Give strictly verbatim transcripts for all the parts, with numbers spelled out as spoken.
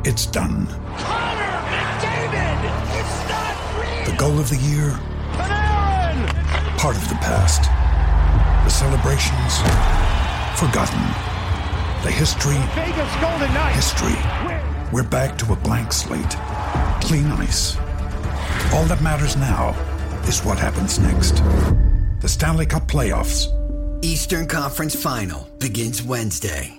It's done. Connor McDavid! It's not real! The goal of the year? Panarin! Part of the past. The celebrations? Forgotten. The history? Vegas Golden Knights! History. We're back to a blank slate. Clean ice. All that matters now is what happens next. The Stanley Cup Playoffs. Eastern Conference Final begins Wednesday.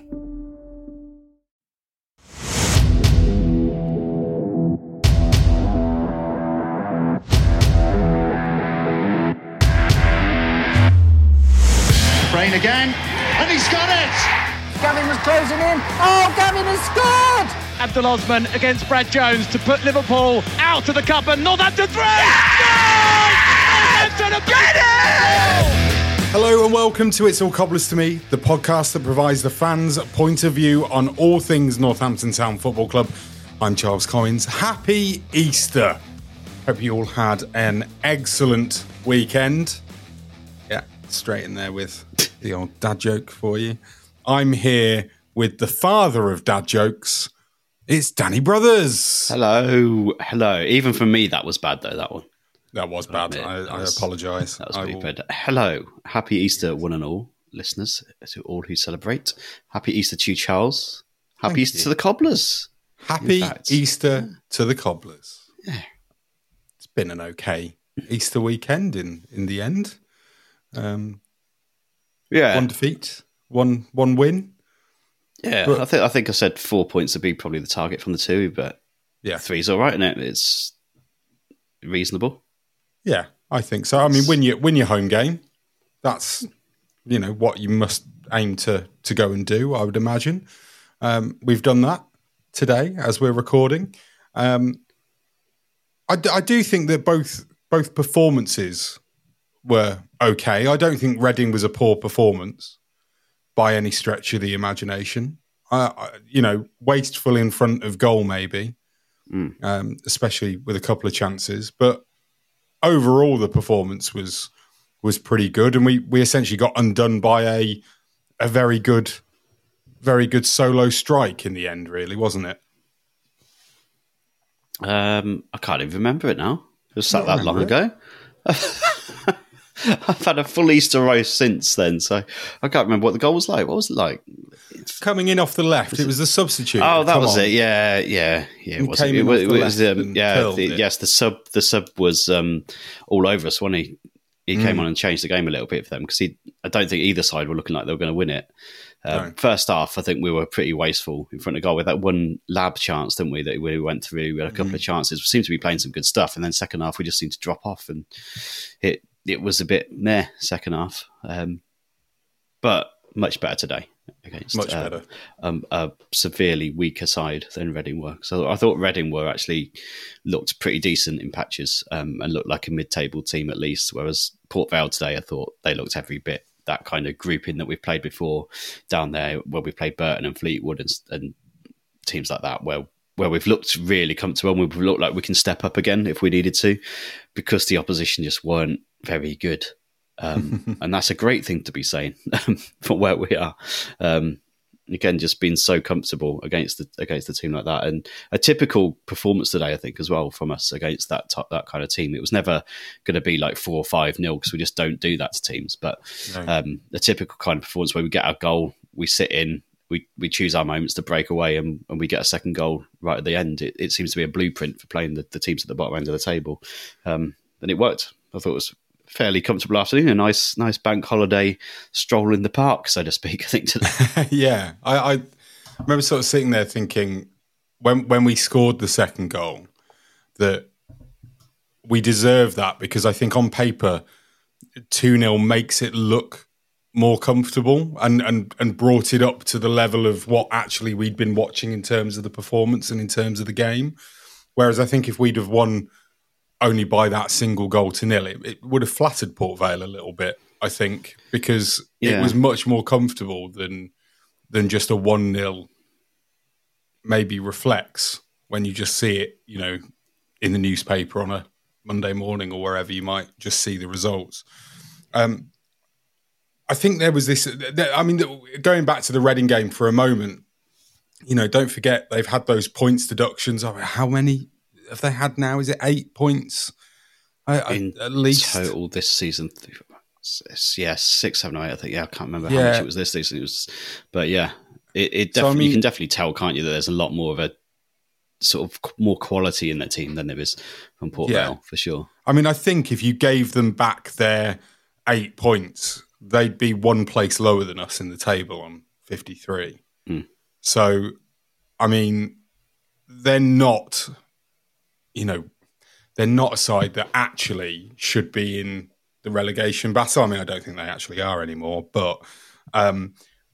Brain again, and he's got it! Gavin was closing in. Oh, Gavin has scored! Abdul Osman against Brad Jones to put Liverpool out of the cup, and Northampton three! Yeah! Northampton get it! Hello and welcome to It's All Cobblers to Me, the podcast that provides the fans' point of view on all things Northampton Town Football Club. I'm Charles Collins. Happy Easter. Hope you all had an excellent weekend. Yeah, straight in there with the old dad joke for you. I'm here with the father of dad jokes. It's Danny Brothers. Hello, hello. Even for me, that was bad though. That one. That was bad. I, I apologise. That was pretty bad. Hello, happy Easter, one and all listeners, to all who celebrate. Happy Easter to you, Charles. Happy Thank Easter you. to the Cobblers. Happy Easter yeah. to the Cobblers. Yeah, it's been an okay Easter weekend in in the end. Um, yeah, one defeat. One one win. Yeah, but, I think I think I said four points would be probably the target from the two, but yeah, three's all right, isn't it? It's reasonable. Yeah, I think so. I mean, win your win your home game. That's you know what you must aim to to go and do. I would imagine. Um, we've done that today as we're recording. Um, I, I do think that both both performances were okay. I don't think Reading was a poor performance by any stretch of the imagination. Uh, you know, wasteful in front of goal maybe, mm. um, especially with a couple of chances. But overall, the performance was was pretty good, and we we essentially got undone by a a very good, very good solo strike in the end. Really, wasn't it? Um, I can't even remember it now. It was that long it. ago. I've had a full Easter roast since then, so I can't remember what the goal was like. What was it like? Coming in off the left, was it was the substitute. Oh, that Come was on. it. Yeah, yeah, yeah. It was. It, it, it was um, yeah. The, yes, the sub. The sub was um, all over us, wasn't he? He mm. came on and changed the game a little bit for them because he. I don't think either side were looking like they were going to win it. Um, no. First half, I think we were pretty wasteful in front of goal with that one lab chance, didn't we? That we went through. We had a couple mm. of chances. We seemed to be playing some good stuff, and then second half, we just seemed to drop off, and it. It was a bit meh second half, um, but much better today against much uh, better. Um, a severely weaker side than Reading were. So I thought Reading were actually looked pretty decent in patches um, and looked like a mid-table team at least. Whereas Port Vale today, I thought they looked every bit that kind of grouping that we've played before down there, where we played Burton and Fleetwood and, and teams like that, where. Where we've looked really comfortable and we've looked like we can step up again if we needed to, because the opposition just weren't very good. Um, and that's a great thing to be saying for where we are. Um, again, just being so comfortable against the against the team like that. And a typical performance today, I think, as well, from us against that t- that kind of team. It was never going to be like four or five nil because we just don't do that to teams. But no. um, a typical kind of performance where we get our goal, we sit in, We we choose our moments to break away and, and we get a second goal right at the end. It, it seems to be a blueprint for playing the, the teams at the bottom end of the table. Um, and it worked. I thought it was a fairly comfortable afternoon, a nice nice bank holiday stroll in the park, so to speak, I think today. yeah. I, I remember sort of sitting there thinking when when we scored the second goal that we deserve that because I think on paper two nil makes it look more comfortable and, and, and brought it up to the level of what actually we'd been watching in terms of the performance and in terms of the game. Whereas I think if we'd have won only by that single goal to nil, it, it would have flattered Port Vale a little bit, I think, because yeah. it was much more comfortable than than just a one nil maybe reflects when you just see it, you know, in the newspaper on a Monday morning or wherever you might just see the results. Um, I think there was this, I mean, going back to the Reading game for a moment, you know, don't forget they've had those points deductions. How many have they had now? Is it eight points? I, I, In at least total this season. Yeah, six, seven, eight. I think. Yeah, I can't remember yeah. how much it was this season. It was, but yeah, it, it definitely. So, I mean, you can definitely tell, can't you, that there's a lot more of a sort of more quality in that team than there is from Port yeah. Vale, for sure. I mean, I think if you gave them back their eight points, they'd be one place lower than us in the table on fifty-three. Mm. So, I mean, they're not, you know, they're not a side that actually should be in the relegation battle. I mean, I don't think they actually are anymore, but um,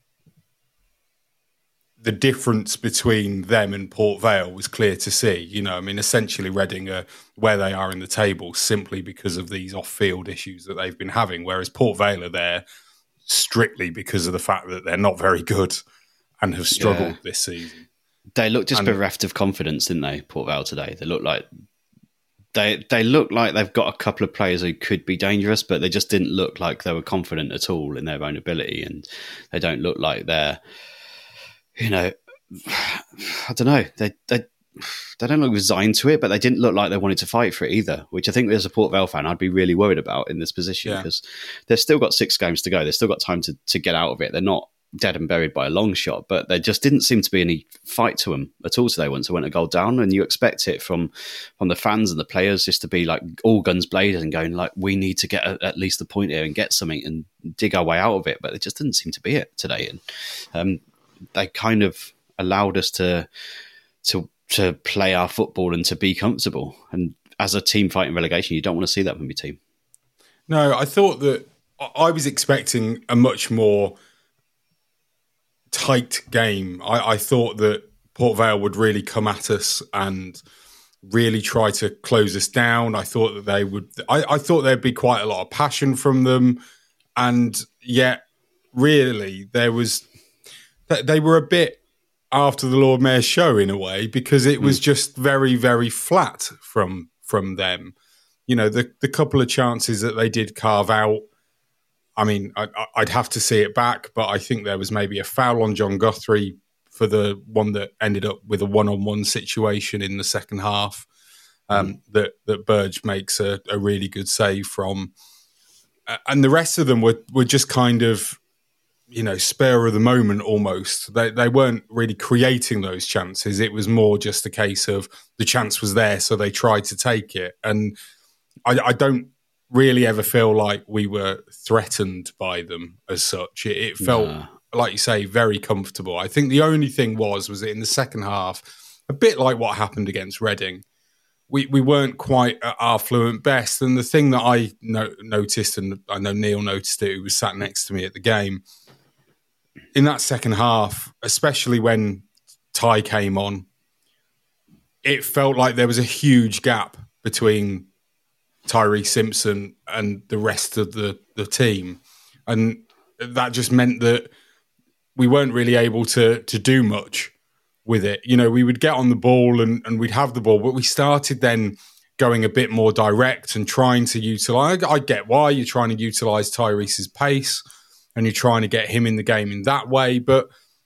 the difference between them and Port Vale was clear to see. You know, I mean, essentially Reading are where they are in the table simply because of these off-field issues that they've been having, whereas Port Vale are there strictly because of the fact that they're not very good and have struggled yeah. this season. They look just and, bereft of confidence, didn't they, Port Vale today? They look like they they look like they've got a couple of players who could be dangerous, but they just didn't look like they were confident at all in their own ability, and they don't look like they're, you know, I don't know, they they they don't look resigned to it, but they didn't look like they wanted to fight for it either, which I think as a Port Vale fan I'd be really worried about in this position, because yeah. they've still got six games to go. They've still got time to to get out of it. They're not dead and buried by a long shot, but there just didn't seem to be any fight to them at all today once they went a goal down. And you expect it from from the fans and the players just to be like all guns blazing and going like, we need to get a, at least a point here and get something and dig our way out of it. But it just didn't seem to be it today. And um, they kind of allowed us to to to play our football and to be comfortable. And as a team fighting relegation, you don't want to see that from your team. No, I thought that I was expecting a much more tight game. I, I thought that Port Vale would really come at us and really try to close us down. I thought that they would. I, I thought there'd be quite a lot of passion from them, and yet, really, there was. They were a bit after the Lord Mayor's show in a way, because it was mm. just very, very flat from from them. You know, the the couple of chances that they did carve out. I mean, I, I'd have to see it back, but I think there was maybe a foul on John Guthrie for the one that ended up with a one-on-one situation in the second half um, mm. that, that Burge makes a, a really good save from. And the rest of them were, were just kind of, you know, spur of the moment almost. They, they weren't really creating those chances. It was more just a case of the chance was there, so they tried to take it. And I, I don't really ever feel like we were threatened by them as such. It, it felt, nah. like you say, very comfortable. I think the only thing was, was that in the second half, a bit like what happened against Reading, we, we weren't quite at our fluent best. And the thing that I no- noticed, and I know Neil noticed it, who was sat next to me at the game, in that second half, especially when Ty came on, it felt like there was a huge gap between Tyree Simpson and the rest of the, the team. And that just meant that we weren't really able to to do much with it. You know, we would get on the ball and, and we'd have the ball, but we started then going a bit more direct and trying to utilise. I get why you're trying to utilise Tyrese's pace and you're trying to get him in the game in that way, but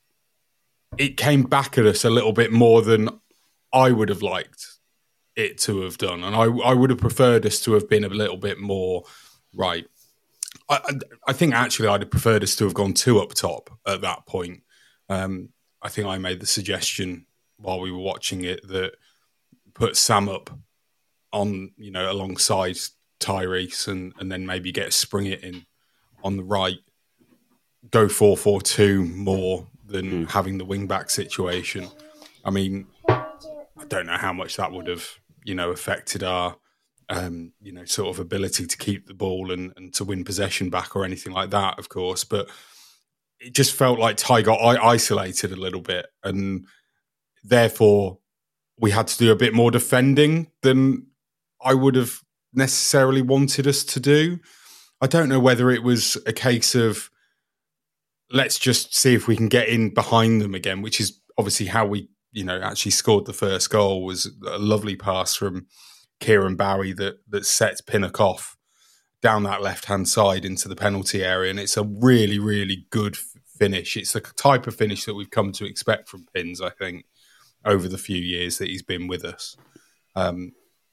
it came back at us a little bit more than I would have liked it to have done, and I, I would have preferred us to have been a little bit more right. I, I think actually I'd have preferred us to have gone two up top at that point. Um, I think I made the suggestion while we were watching it that put Sam up on, you know, alongside Tyrese, and, and then maybe get Spring it in on the right. Go four four two more than mm. having the wing back situation. I mean, I don't know how much that would have, you know, affected our, um, you know, sort of ability to keep the ball and, and to win possession back or anything like that, of course. But it just felt like Ty got isolated a little bit, and therefore we had to do a bit more defending than I would have necessarily wanted us to do. I don't know whether it was a case of let's just see if we can get in behind them again, which is obviously how we, you know, actually scored the first goal. Was a lovely pass from Kieran Bowie that that sets Pinnock off down that left-hand side into the penalty area. And it's a really, really good finish. It's the type of finish that we've come to expect from Pins, I think, over the few years that he's been with us. Um,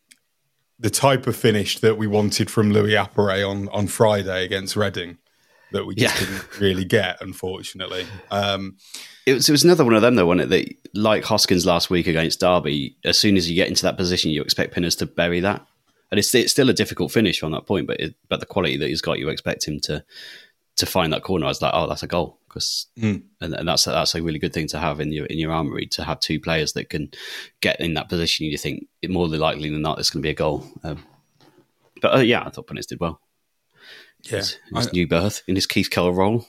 the type of finish that we wanted from Louis Appéré on, on Friday against Reading that we just yeah. didn't really get, unfortunately. Um, it was it was another one of them, though, wasn't it? That, like Hoskins last week against Derby, as soon as you get into that position, you expect Pinners to bury that. And it's, it's still a difficult finish from that point, but it, but the quality that he's got, you expect him to to find that corner. I was like, oh, that's a goal, because mm. and, and that's that's a really good thing to have in your in your armoury, to have two players that can get in that position. You think it more likely than not, it's going to be a goal. Um, but uh, yeah, I thought Pinners did well. Yeah, his, his I, new birth in his Keith Keller role.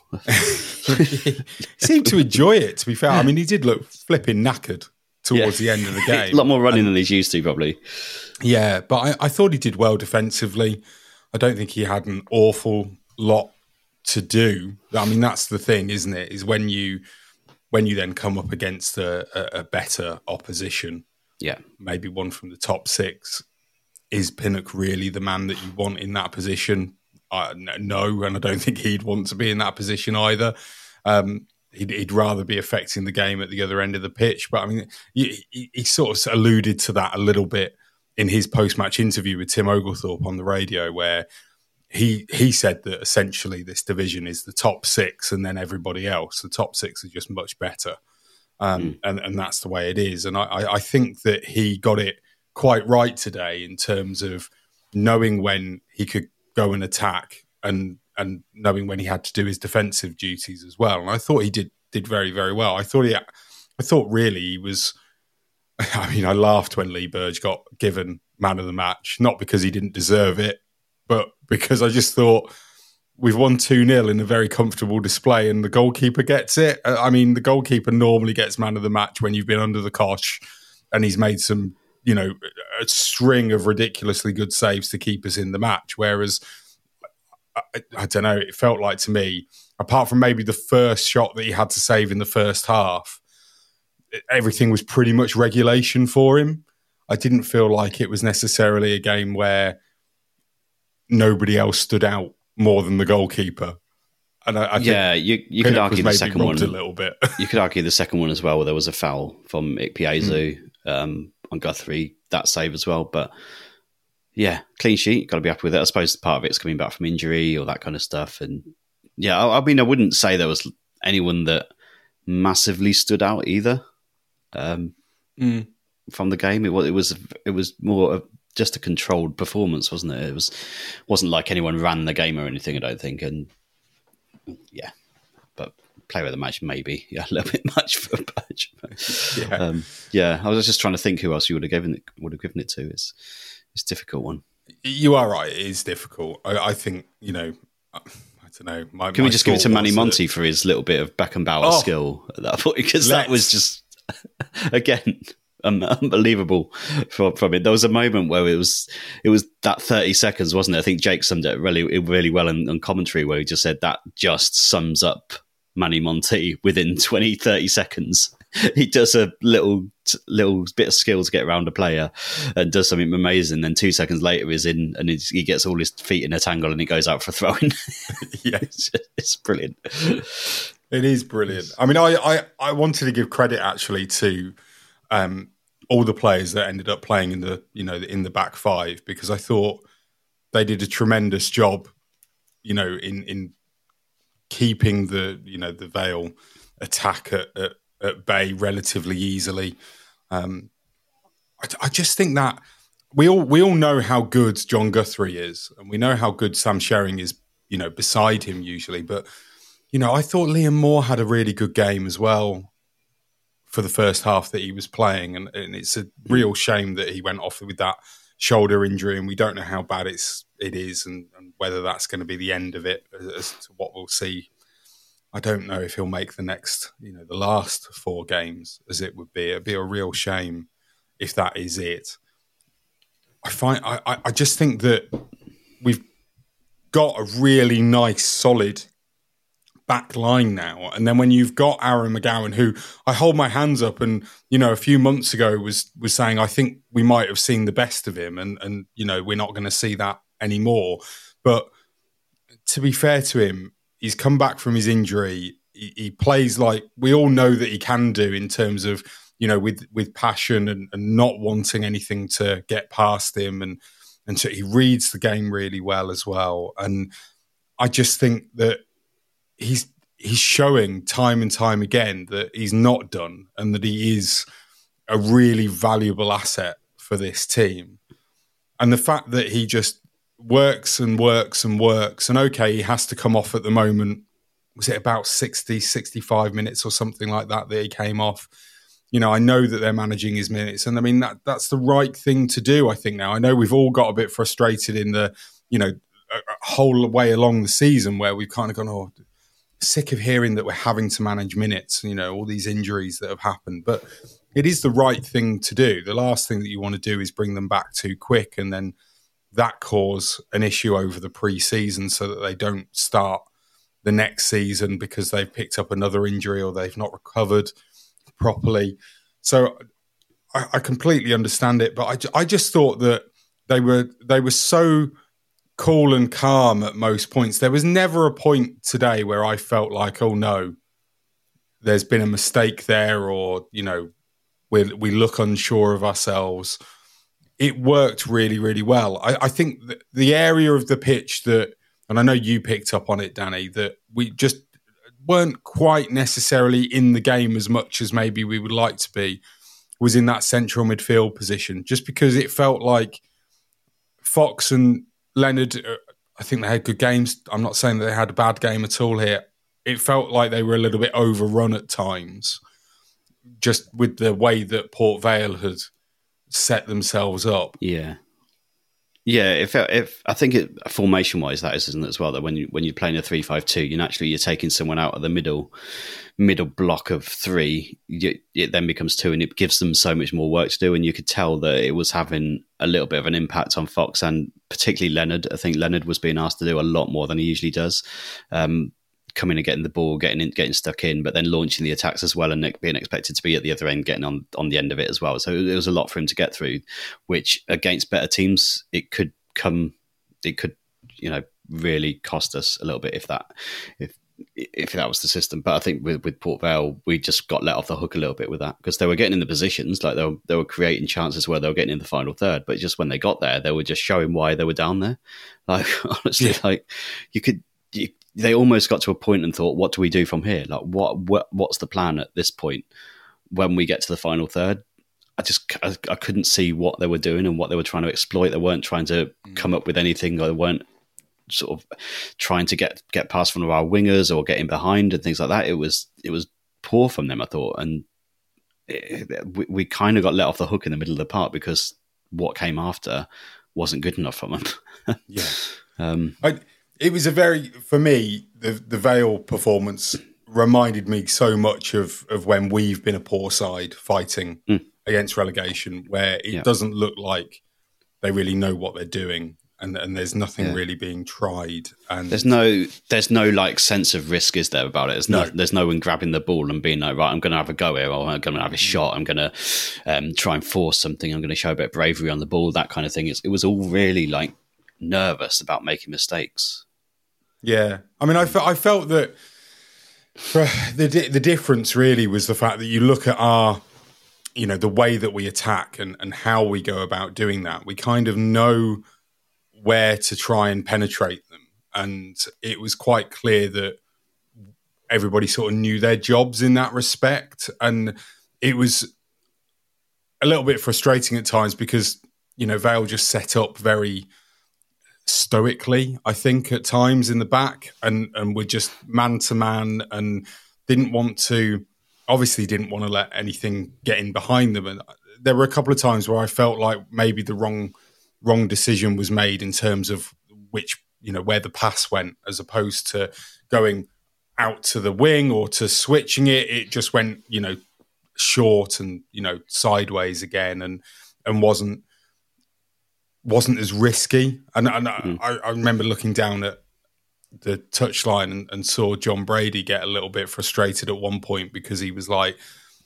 He seemed to enjoy it. To be fair, I mean, he did look flipping knackered towards yeah. the end of the game. A lot more running and, than he's used to, probably. Yeah, but I, I thought he did well defensively. I don't think he had an awful lot to do. I mean, that's the thing, isn't it? Is when you when you then come up against a, a, a better opposition. Yeah, maybe one from the top six. Is Pinnock really the man that you want in that position? Uh, no, and I don't think he'd want to be in that position either. Um, he'd, he'd rather be affecting the game at the other end of the pitch. But I mean, he, he, he sort of alluded to that a little bit in his post-match interview with Tim Oglethorpe on the radio, where he he said that essentially this division is the top six and then everybody else. The top six are just much better. Um, mm. and, and that's the way it is. And I, I think that he got it quite right today in terms of knowing when he could go and attack and and knowing when he had to do his defensive duties as well. And I thought he did did very, very well. I thought he, I thought really he was, I mean, I laughed when Lee Burge got given man of the match, not because he didn't deserve it, but because I just thought we've won two nil in a very comfortable display and the goalkeeper gets it. I mean, the goalkeeper normally gets man of the match when you've been under the cosh and he's made some, you know, a string of ridiculously good saves to keep us in the match. Whereas, I, I don't know, it felt like to me, apart from maybe the first shot that he had to save in the first half, everything was pretty much regulation for him. I didn't feel like it was necessarily a game where nobody else stood out more than the goalkeeper. And I, I think yeah, you, you could argue the second one a little bit. You could argue the second one as well, where there was a foul from Ikpeazu. Mm. Um, on Guthrie, that save as well. But yeah, clean sheet, got to be happy with it. I suppose part of it's coming back from injury or that kind of stuff. And yeah, I, I mean, I wouldn't say there was anyone that massively stood out either um, mm. from the game. It was, it was, it was more of just a controlled performance, wasn't it? It was, wasn't like anyone ran the game or anything, I don't think. And yeah, but player of the match, maybe. Yeah, a little bit much for a badge. yeah. Um, yeah, I was just trying to think who else you would have given it, would have given it to. It's it's a difficult one. You are right. It is difficult. I, I think, you know, I don't know. My, Can my we just give it to Manny Monty that... for his little bit of Beckenbauer oh, skill at that point? Because that was just, again, um, unbelievable from, from it. There was a moment where it was it was that thirty seconds, wasn't it? I think Jake summed it really, really well in, in commentary, where he just said that just sums up Manny Monty within twenty, thirty seconds. He does a little little bit of skill to get around a player and does something amazing. Then two seconds later he's in and he's, he gets all his feet in a tangle and he goes out for a throw-in. Yeah, it's, it's brilliant. It is brilliant. I mean, I, I, I wanted to give credit actually to um, all the players that ended up playing in the you know in the back five, because I thought they did a tremendous job, you know, in in keeping the you know the Vale attack at, at, at bay relatively easily. Um, I, I just think that we all we all know how good John Guthrie is, and we know how good Sam Sherring is, you know, beside him usually. But you know, I thought Liam Moore had a really good game as well for the first half that he was playing, and, and it's a real shame that he went off with that shoulder injury, and we don't know how bad it's it is, and, and whether that's going to be the end of it as, as to what we'll see. I don't know if he'll make the next, you know, the last four games as it would be. It'd be a real shame if that is it. I find I, I just think that we've got a really nice, solid back line now. And then when you've got Aaron McGowan, who I hold my hands up and, you know, a few months ago was was saying, I think we might have seen the best of him and, and you know, we're not going to see that anymore. But to be fair to him, he's come back from his injury he, he plays like we all know that he can do in terms of, you know, with with passion and, and not wanting anything to get past him, and and so he reads the game really well as well. And I just think that he's he's showing time and time again that he's not done, and that he is a really valuable asset for this team. And the fact that he just works and works and works, and okay, he has to come off at the moment. Was it about sixty, sixty-five minutes or something like that that he came off? You know, I know that they're managing his minutes, and I mean, that that's the right thing to do, I think now. I know we've all got a bit frustrated in the, you know, a, a whole way along the season where we've kind of gone, oh, sick of hearing that we're having to manage minutes, you know, all these injuries that have happened. But it is the right thing to do. The last thing that you want to do is bring them back too quick, and then that cause an issue over the pre-season so that they don't start the next season because they've picked up another injury or they've not recovered properly. So I, I completely understand it, but I, I just thought that they were they were so cool and calm at most points. There was never a point today where I felt like, oh no, there's been a mistake there, or, you know, we we look unsure of ourselves. It worked really, really well. I, I think the area of the pitch that, and I know you picked up on it, Danny, that we just weren't quite necessarily in the game as much as maybe we would like to be, was in that central midfield position, just because it felt like Fox and Leonard, I think they had good games. I'm not saying that they had a bad game at all here. It felt like they were a little bit overrun at times, just with the way that Port Vale had set themselves up. Yeah. Yeah, if if I think it formation wise that is, isn't it, as well, that when you when you're playing a three five two, you naturally you're taking someone out of the middle middle block of three, you, it then becomes two, and it gives them so much more work to do. And you could tell that it was having a little bit of an impact on Fox, and particularly Leonard. I think Leonard was being asked to do a lot more than he usually does. Um, coming and getting the ball, getting in, getting stuck in, but then launching the attacks as well, and being expected to be at the other end, getting on, on the end of it as well. So it was a lot for him to get through, which against better teams, it could come, it could, you know, really cost us a little bit if that, if if that was the system. But I think with, with Port Vale, we just got let off the hook a little bit with that, because they were getting in the positions, like they were, they were creating chances where they were getting in the final third, but just when they got there, they were just showing why they were down there. Like, honestly, yeah. like you could, you, they almost got to a point and thought, what do we do from here? Like, what, what what's the plan at this point when we get to the final third? I just I, I couldn't see what they were doing and what they were trying to exploit. They weren't trying to mm. come up with anything, or they weren't sort of trying to get get past one of our wingers or get in behind and things like that. It was it was poor from them, I thought, and it, we, we kind of got let off the hook in the middle of the park because what came after wasn't good enough from them. yeah. Um, I, It was a very, for me, the the Vale performance reminded me so much of, of when we've been a poor side fighting mm. against relegation, where it yeah. doesn't look like they really know what they're doing, and, and there's nothing yeah. really being tried. And there's no there's no like sense of risk, is there, about it? There's no, no there's no one grabbing the ball and being like, right, I'm going to have a go here, or I'm going to have a shot, I'm going to um, try and force something, I'm going to show a bit of bravery on the ball, that kind of thing. It's, it was all really like nervous about making mistakes. Yeah, I mean, I, fe- I felt that for the di- the difference really was the fact that you look at our, you know, the way that we attack and, and how we go about doing that. We kind of know where to try and penetrate them, and it was quite clear that everybody sort of knew their jobs in that respect, and it was a little bit frustrating at times because, you know, Vale just set up very stoically, I think, at times in the back, and and were just man to man, and didn't want to obviously didn't want to let anything get in behind them. And there were a couple of times where I felt like maybe the wrong wrong decision was made in terms of which, you know, where the pass went, as opposed to going out to the wing or to switching it. It just went, you know, short and, you know, sideways again, and and wasn't wasn't as risky. And, and mm. I, I remember looking down at the touchline and, and saw John Brady get a little bit frustrated at one point because he was like,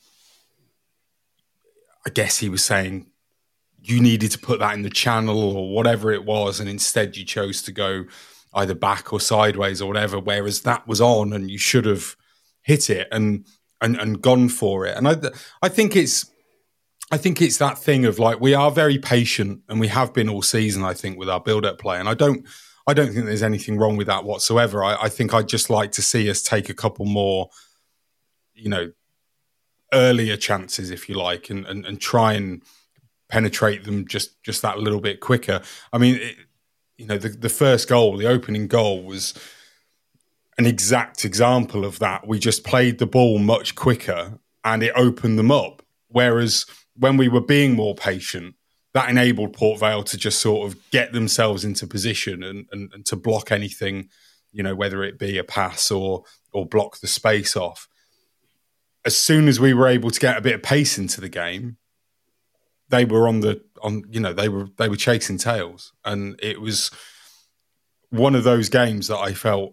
I guess he was saying, you needed to put that in the channel or whatever it was, and instead you chose to go either back or sideways or whatever, whereas that was on and you should have hit it and and and gone for it. And I I think it's I think it's that thing of like we are very patient, and we have been all season, I think, with our build-up play. And I don't I don't think there's anything wrong with that whatsoever. I, I think I'd just like to see us take a couple more, you know, earlier chances, if you like, and and, and try and penetrate them just, just that little bit quicker. I mean, it, you know, the, the first goal, the opening goal, was an exact example of that. We just played the ball much quicker and it opened them up. Whereas when we were being more patient, that enabled Port Vale to just sort of get themselves into position and, and, and to block anything, you know, whether it be a pass or or block the space off. As soon as we were able to get a bit of pace into the game, they were on the on you know they were they were chasing tails, and it was one of those games that I felt,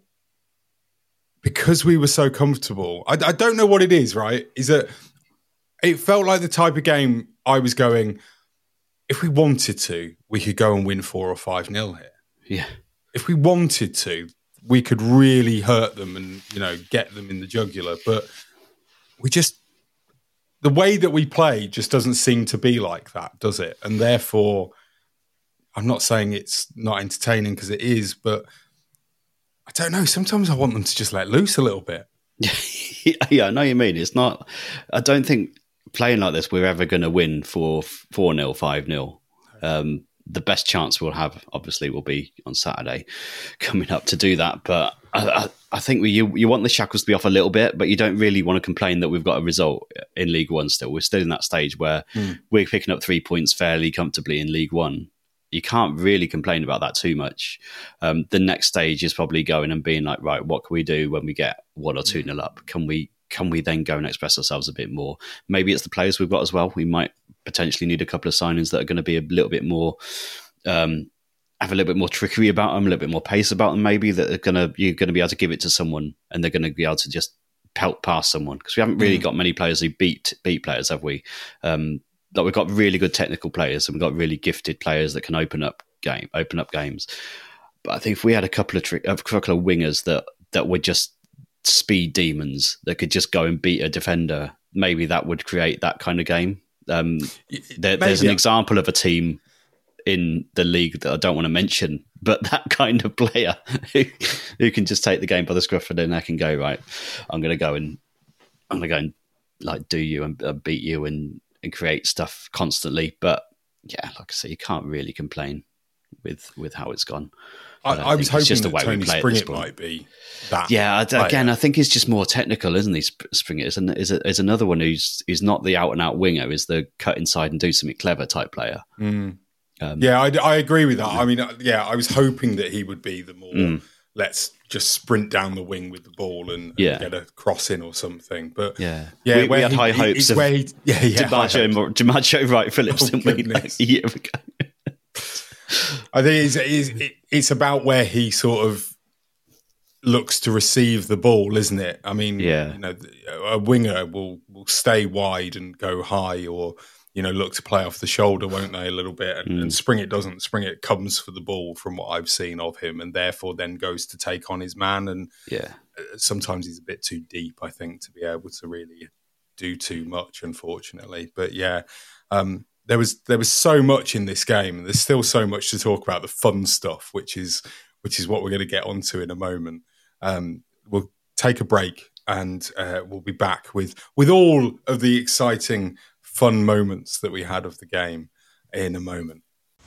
because we were so comfortable. I, I don't know what it is, right? Is that it felt like the type of game I was going, if we wanted to, we could go and win four or five nil here. Yeah. If we wanted to, we could really hurt them and, you know, get them in the jugular. But we just, the way that we play just doesn't seem to be like that, does it? And therefore, I'm not saying it's not entertaining, because it is, but I don't know. Sometimes I want them to just let loose a little bit. Yeah, I know what you mean. It's not, I don't think playing like this, we're ever going to win for four nil, five nil. Um, the best chance we'll have, obviously, will be on Saturday coming up to do that. But I, I, I think we, you, you want the shackles to be off a little bit, but you don't really want to complain that we've got a result in League One still. We're still in that stage where mm. we're picking up three points fairly comfortably in League One. You can't really complain about that too much. Um, the next stage is probably going and being like, right, what can we do when we get one or two nil up? Can we can we then go and express ourselves a bit more? Maybe it's the players we've got as well. We might potentially need a couple of signings that are going to be a little bit more, um, have a little bit more trickery about them, a little bit more pace about them. Maybe that are going to you're going to be able to give it to someone, and they're going to be able to just pelt past someone, because we haven't really mm. got many players who beat beat players, have we? Um, Like we've got really good technical players, and we've got really gifted players that can open up game, open up games. But I think if we had a couple of tri- a couple of wingers that that were just speed demons that could just go and beat a defender, maybe that would create that kind of game. Um, there, there's an example of a team in the league that I don't want to mention, but that kind of player who, who can just take the game by the scruff of their neck and go, right, I'm going to go and I'm going to go and like do you and uh, beat you and. and create stuff constantly. But yeah, like I say, you can't really complain with with how it's gone. I, I was hoping just that Tony Springett might be that. Yeah, player. Again, I think he's just more technical, isn't he, Springett? Is, is, is another one who's who's not the out-and-out winger, is the cut inside and do something clever type player. Mm. Um, yeah, I, I agree with that. I mean, yeah, I was hoping that he would be the more... Mm. Let's just sprint down the wing with the ball and, and yeah. get a cross in or something. But yeah, yeah, we, we had he, high hopes of he, yeah, yeah, DiMaggio, DiMaggio Wright Phillips, oh, didn't we, like a year ago? I think it's, it's, it's about where he sort of looks to receive the ball, isn't it? I mean, yeah. you know, a winger will will stay wide and go high, or you know, look to play off the shoulder, won't they, a little bit? And, mm. and Springett doesn't. Springett comes for the ball from what I've seen of him, and therefore then goes to take on his man. And yeah, sometimes he's a bit too deep, I think, to be able to really do too much, unfortunately. But yeah, um, there was there was so much in this game, and there's still so much to talk about, the fun stuff, which is which is what we're going to get onto in a moment. Um, we'll take a break, and uh, we'll be back with with all of the exciting, fun moments that we had of the game in a moment.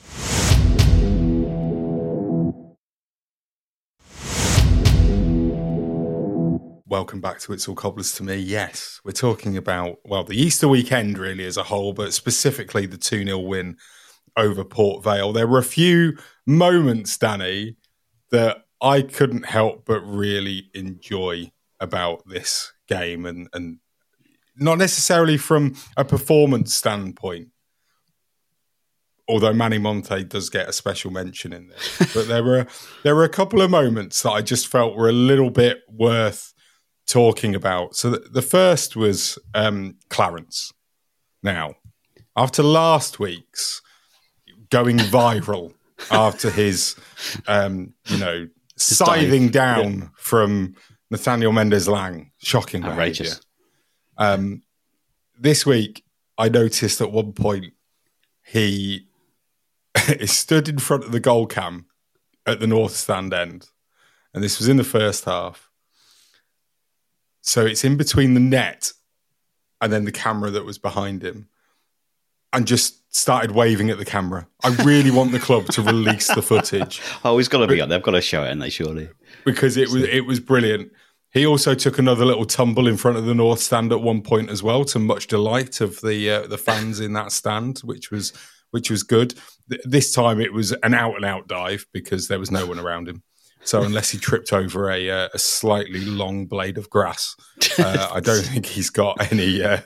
Welcome back to It's All Cobblers to Me. Yes, we're talking about, well, the Easter weekend really as a whole, but specifically the two nil win over Port Vale. There were a few moments, Danny, that I couldn't help but really enjoy about this game, and, and not necessarily from a performance standpoint, although Manny Monte does get a special mention in this. But there were there were a couple of moments that I just felt were a little bit worth talking about. So the, the first was um, Clarence. Now, after last week's going viral after his, um, you know, scything down yeah. from Nathaniel Mendez-Lang, shocking Outrageous. behaviour. Um, this week, I noticed at one point he stood in front of the goal cam at the North Stand end, and this was in the first half. So it's in between the net and then the camera that was behind him, and just started waving at the camera. I really want the club to release the footage. Oh, he's got to be on. They've got to show it, and they surely because it was it was brilliant. He also took another little tumble in front of the North Stand at one point as well, to much delight of the uh, the fans in that stand, which was which was good. Th- this time it was an out and out dive because there was no one around him. So unless he tripped over a, uh, a slightly long blade of grass, uh, I don't think he's got any uh,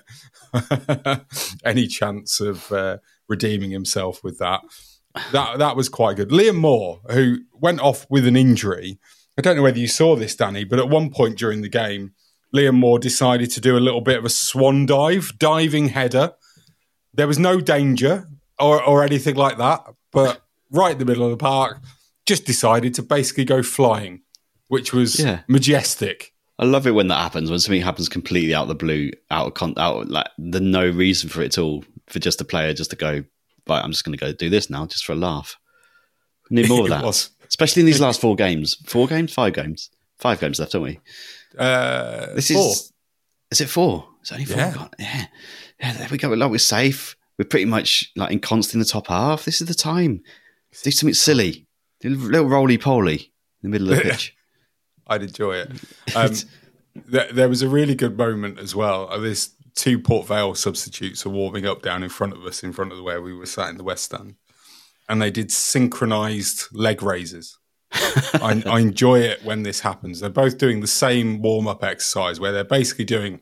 any chance of uh, redeeming himself with that. That that was quite good. Liam Moore, who went off with an injury. I don't know whether you saw this, Danny, but at one point during the game, Liam Moore decided to do a little bit of a swan dive, diving header. There was no danger or, or anything like that, but right in the middle of the park, just decided to basically go flying, which was yeah. majestic. I love it when that happens, when something happens completely out of the blue, out of con- out like the no reason for it at all, for just a player just to go, right, I'm just going to go do this now, just for a laugh. We need more of that. Was. Especially in these last four games. Four games? Five games? Five games left, don't we? Uh, this four. Is, is it four? It's only four. Yeah. yeah. Yeah, there we go. Like, we're safe. We're pretty much like ensconced in the top half. This is the time. Do something silly. Do a little roly-poly in the middle of the pitch. I'd enjoy it. Um, there, there was a really good moment as well. This two Port Vale substitutes are warming up down in front of us, in front of where we were sat in the West Stand. And they did synchronized leg raises. I, I enjoy it when this happens. They're both doing the same warm-up exercise where they're basically doing...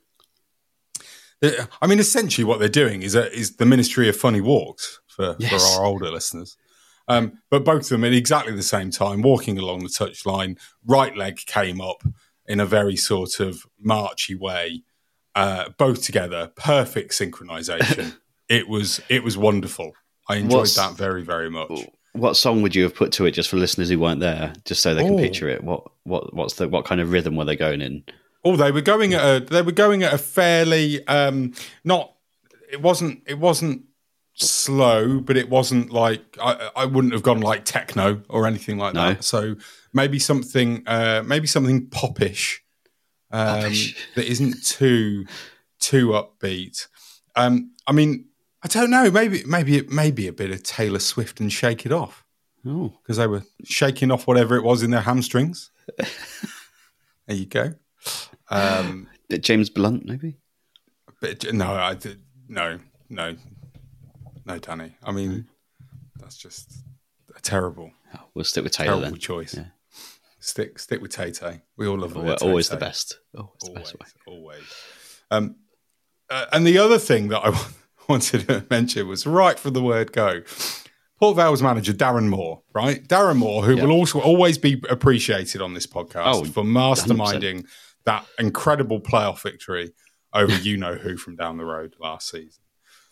I mean, essentially what they're doing is a, is the Ministry of Funny Walks for, yes. for our older listeners. Um, but both of them at exactly the same time, walking along the touchline, right leg came up in a very sort of marchy way, uh, both together, perfect synchronization. it was it was wonderful. I enjoyed What's, that very, very much. What song would you have put to it, just for listeners who weren't there, just so they can oh. picture it? What what what's the what kind of rhythm were they going in? Oh, they were going at a they were going at a fairly um, not. It wasn't it wasn't slow, but it wasn't like I, I wouldn't have gone like techno or anything like no. that. So maybe something uh, maybe something popish, um, popish. that isn't too too upbeat. Um, I mean. I don't know. Maybe, maybe it may be a bit of Taylor Swift and Shake It Off. Oh, because they were shaking off whatever it was in their hamstrings. There you go. Um, bit James Blunt, maybe. Bit, no, I did no, no, no, Danny. I mean, that's just a terrible. Oh, we'll stick with Taylor. Terrible then. choice. Yeah. Stick, stick with Tay Tay. We all love. Always, always the best. Always, always the best way. Always. Um, uh, and the other thing that I. wanted to mention was right from the word go. Port Vale's manager, Darren Moore, right? Darren Moore, who yep. will also always be appreciated on this podcast oh, for masterminding one hundred percent that incredible playoff victory over you-know-who from down the road last season.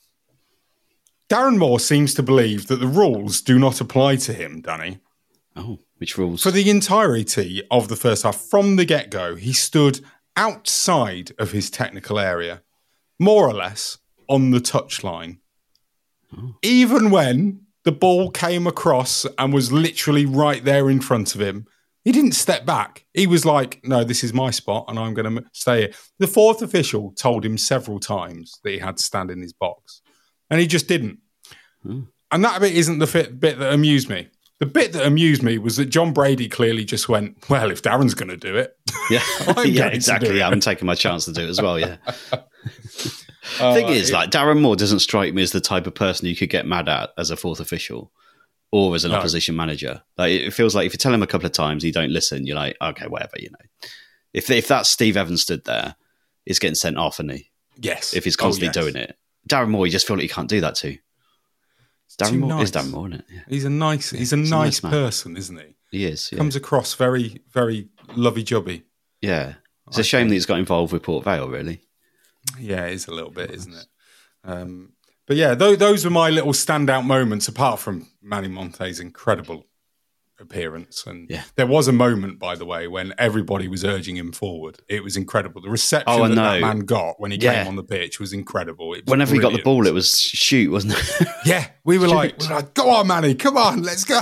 Darren Moore seems to believe that the rules do not apply to him, Danny. Oh, which rules? For the entirety of the first half, from the get-go, he stood outside of his technical area, more or less, on the touchline. Oh. Even when the ball came across and was literally right there in front of him, he didn't step back. He was like, no, this is my spot and I'm going to stay here. The fourth official told him several times that he had to stand in his box and he just didn't. Oh. And that bit isn't the fit bit that amused me. The bit that amused me was that John Brady clearly just went, well, if Darren's going to do it. Yeah, yeah exactly. Yeah, I'm taking my chance to do it as well, yeah. The thing uh, is, it, like Darren Moore doesn't strike me as the type of person you could get mad at as a fourth official or as an no. opposition manager. Like it feels like if you tell him a couple of times, he don't listen. You're like, okay, whatever, you know. If if that's Steve Evans stood there, he's getting sent off, isn't he? Yes. If he's constantly oh, yes. doing it, Darren Moore, you just feel like you can't do that to. Darren Moore nice. is Darren Moore, isn't it? Yeah. He's a nice, he's a he's nice, a nice person, isn't he? He is. Yeah. Comes across very, very lovey-jubby. Yeah, it's I a shame think. that he's got involved with Port Vale, really. Yeah, it is a little bit, isn't it? Um, but yeah, th- those were my little standout moments, apart from Manny Monte's incredible, appearance. And yeah. there was a moment, by the way, when everybody was urging him forward. It was incredible. The reception oh, that no. that man got when he yeah. came on the pitch was incredible. It was Whenever brilliant. he got the ball, it was shoot, wasn't it? yeah, we were, like, we were like, go on, Manny, come on, let's go.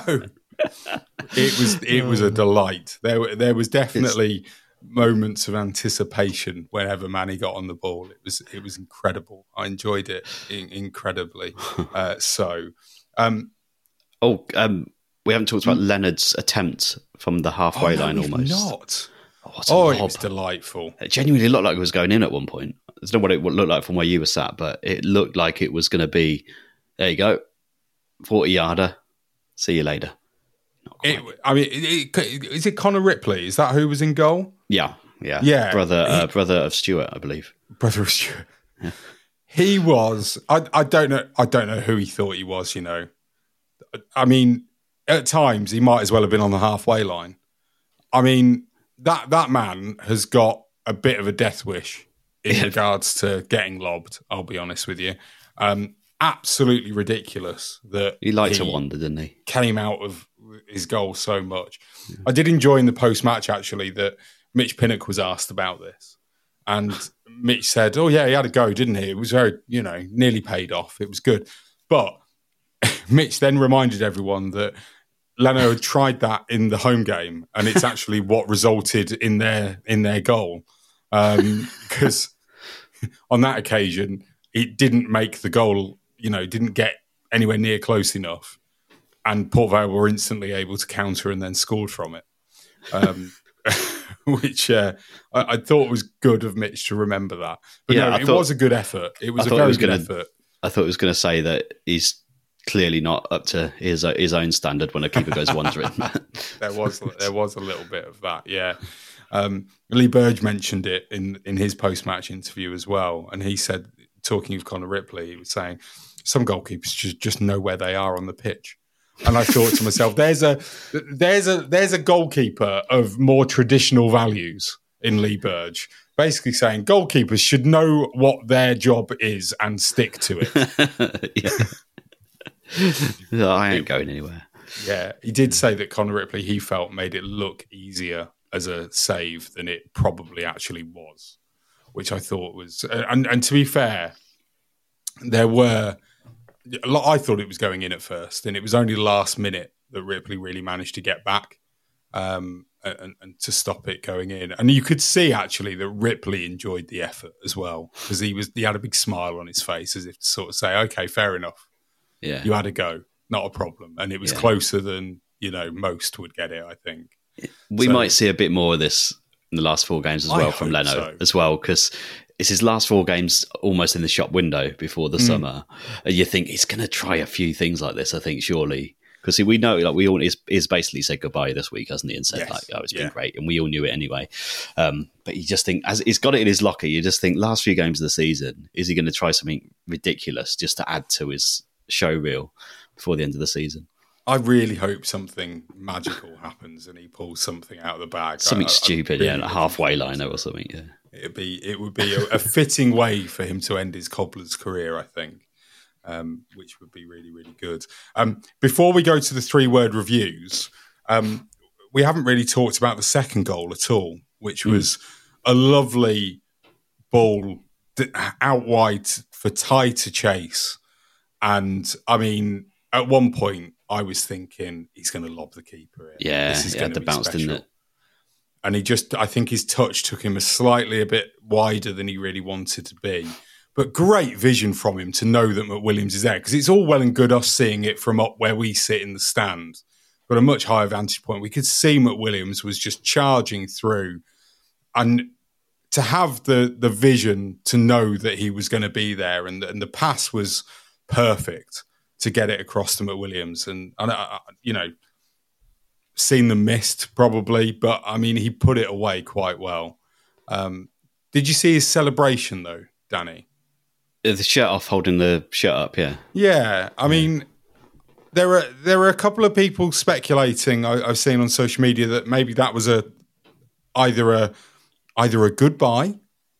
It was it was a delight. There there was definitely it's... moments of anticipation whenever Manny got on the ball. It was it was incredible. I enjoyed it in, incredibly. Uh, so, um, oh, um, we haven't talked about Leonard's attempt from the halfway oh, no, line almost. Not. Oh, oh it was delightful. It genuinely looked like it was going in at one point. I don't know what it looked like from where you were sat, but it looked like it was going to be. There you go, forty yarder. See you later. It, I mean, it, it, is it Connor Ripley? Is that who was in goal? Yeah, yeah, yeah. Brother, he, uh, brother of Stuart, I believe. Brother of Stuart. Yeah. He was. I, I don't know. I don't know who he thought he was. You know, I mean, at times he might as well have been on the halfway line. I mean, that that man has got a bit of a death wish in regards to getting lobbed. I'll be honest with you. Um, absolutely ridiculous that he liked he to wander, didn't he? Came out of his goal so much. Yeah. I did enjoy in the post-match, actually, that Mitch Pinnock was asked about this. And Mitch said, oh, yeah, he had a go, didn't he? It was very, you know, nearly paid off. It was good. But Mitch then reminded everyone that Leno had tried that in the home game, and it's actually what resulted in their in their goal. Because um, on that occasion, it didn't make the goal, you know, didn't get anywhere near close enough. And Port Vale were instantly able to counter and then scored from it, um, which uh, I, I thought was good of Mitch to remember that. But yeah, no, I it thought, was a good effort. It was I a very was good gonna, effort. I thought it was going to say that he's clearly not up to his his own standard when a keeper goes wandering. there was there was a little bit of that, yeah. Um, Lee Burge mentioned it in, in his post-match interview as well, and he said, talking of Connor Ripley, he was saying some goalkeepers just, just know where they are on the pitch. And I thought to myself, there's a there's a there's a goalkeeper of more traditional values in Lee Burge, basically saying goalkeepers should know what their job is and stick to it. yeah. I ain't going anywhere. Yeah, he did say that Connor Ripley, he felt, made it look easier as a save than it probably actually was, which I thought was, and, and to be fair, there were. I thought it was going in at first, and it was only last minute that Ripley really managed to get back um, and, and to stop it going in. And you could see actually that Ripley enjoyed the effort as well, because he was he had a big smile on his face as if to sort of say, "Okay, fair enough. Yeah, you had a go, not a problem." And it was yeah. closer than you know most would get it. I think we so, might see a bit more of this in the last four games as well I from Leno so. as well, because it's his last four games almost in the shop window before the mm. summer. And you think he's going to try a few things like this, I think, surely. Because we know, like, we all, he's, he's basically said goodbye this week, hasn't he? And said, yes. like, oh, it's yeah. been great. And we all knew it anyway. Um, but you just think, as he's got it in his locker, you just think, last few games of the season, is he going to try something ridiculous just to add to his show reel before the end of the season? I really hope something magical happens and he pulls something out of the bag. Something I, stupid, really yeah, a halfway liner or something, yeah. It'd be it would be a, a fitting way for him to end his cobbler's career, I think, um, which would be really, really good. Um, before we go to the three-word reviews, um, we haven't really talked about the second goal at all, which mm. was a lovely ball out wide for Ty to chase. And, I mean, at one point, I was thinking he's going to lob the keeper in. Yeah, this is yeah, going to the be bounce, special. didn't it? And he just, I think his touch took him a slightly a bit wider than he really wanted to be. But great vision from him to know that McWilliams is there. Because it's all well and good us seeing it from up where we sit in the stand. But a much higher vantage point. We could see McWilliams was just charging through. And to have the the vision to know that he was going to be there. And, and the pass was perfect to get it across to McWilliams. And, and uh, you know, seen them missed probably, but I mean, he put it away quite well. Um, did you see his celebration though, Danny? The shirt off, holding the shirt up, yeah. Yeah, I mean, there are there are a couple of people speculating. I, I've seen on social media that maybe that was a either a either a goodbye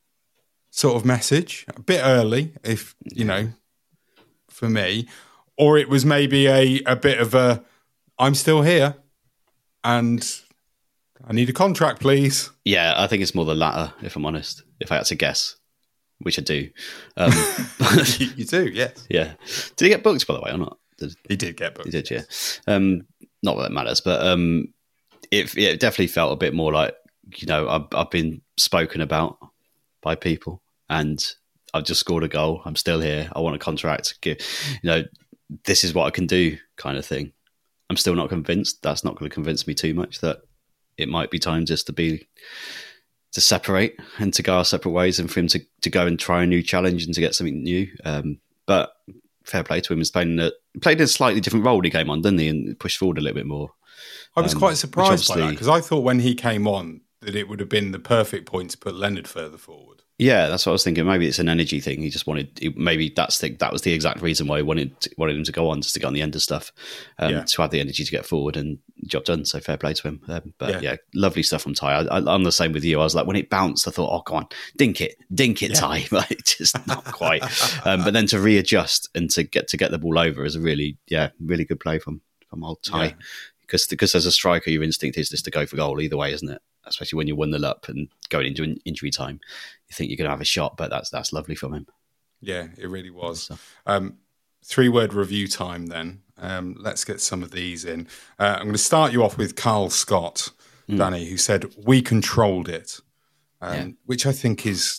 sort of message, a bit early, if you know, for me, or it was maybe a a bit of a I'm still here. and I need a contract, please. Yeah, I think it's more the latter, if I'm honest, if I had to guess, which I do. Um, you, you do, yes. Yeah. Did he get booked, by the way, or not? Did, he did get booked. He did, yeah. Um, not that it matters, but um, it, it definitely felt a bit more like, you know, I've, I've been spoken about by people and I've just scored a goal. I'm still here. I want a contract. You know, this is what I can do kind of thing. I'm still not convinced. That's not going to convince me too much that it might be time just to be, to separate and to go our separate ways and for him to, to go and try a new challenge and to get something new. Um, but fair play to him. He's playing a, played a slightly different role when he came on, didn't he? And pushed forward a little bit more. I was um, quite surprised by that because I thought when he came on that it would have been the perfect point to put Leonard further forward. Yeah, that's what I was thinking. Maybe it's an energy thing. He just wanted. Maybe that's the, that was the exact reason why he wanted wanted him to go on, just to get on the end of stuff, um, yeah. to have the energy to get forward and job done. So fair play to him. Um, but yeah. yeah, lovely stuff from Ty. I, I, I'm the same with you. I was like, when it bounced, I thought, oh, come on, dink it, dink it, yeah. Ty. But just not quite. um, but then to readjust and to get to get the ball over is a really, yeah, really good play from from old Ty. Yeah. Because because as a striker, your instinct is just to go for goal either way, isn't it? Especially when you're one nil up and going into an injury time, you think you're going to have a shot, but that's that's lovely from him. Yeah, it really was. Um, three word review time then. Um, let's get some of these in. Uh, I'm going to start you off with Carl Scott, mm. Danny, who said, we controlled it, um, yeah. which I think is,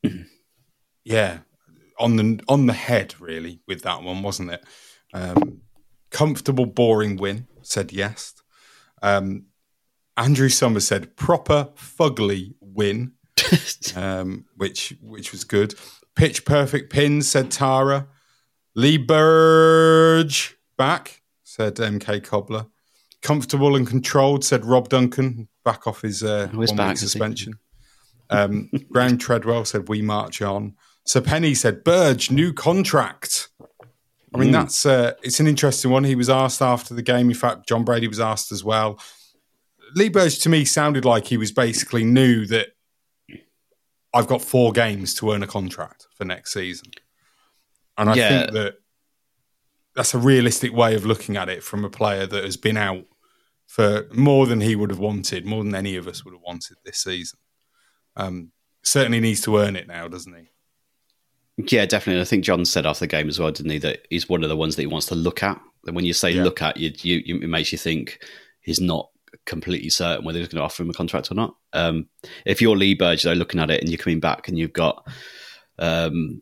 yeah, on the on the head, really, with that one, wasn't it? Um, comfortable, boring win, said yes. Um, Andrew Summers said, proper fugly win, um, which which was good. Pitch perfect pins, said Tara. Lee Burge back, said M K Cobbler. Comfortable and controlled, said Rob Duncan, back off his uh, one back, week suspension. Um, Graham Treadwell said, we march on. Sir Penny said, Burge, new contract. I mean, mm. that's uh, it's an interesting one. He was asked after the game. In fact, John Brady was asked as well. Lee Burge to me sounded like he was basically knew that I've got four games to earn a contract for next season. And I yeah. think that that's a realistic way of looking at it from a player that has been out for more than he would have wanted, more than any of us would have wanted this season. Um, certainly needs to earn it now, doesn't he? Yeah, definitely. I think John said after the game as well, didn't he, that he's one of the ones that he wants to look at. And when you say yeah. look at, you, you, you, it makes you think he's not completely certain whether he's going to offer him a contract or not. Um, if you're Lee Burge, though, looking at it and you're coming back and you've got um,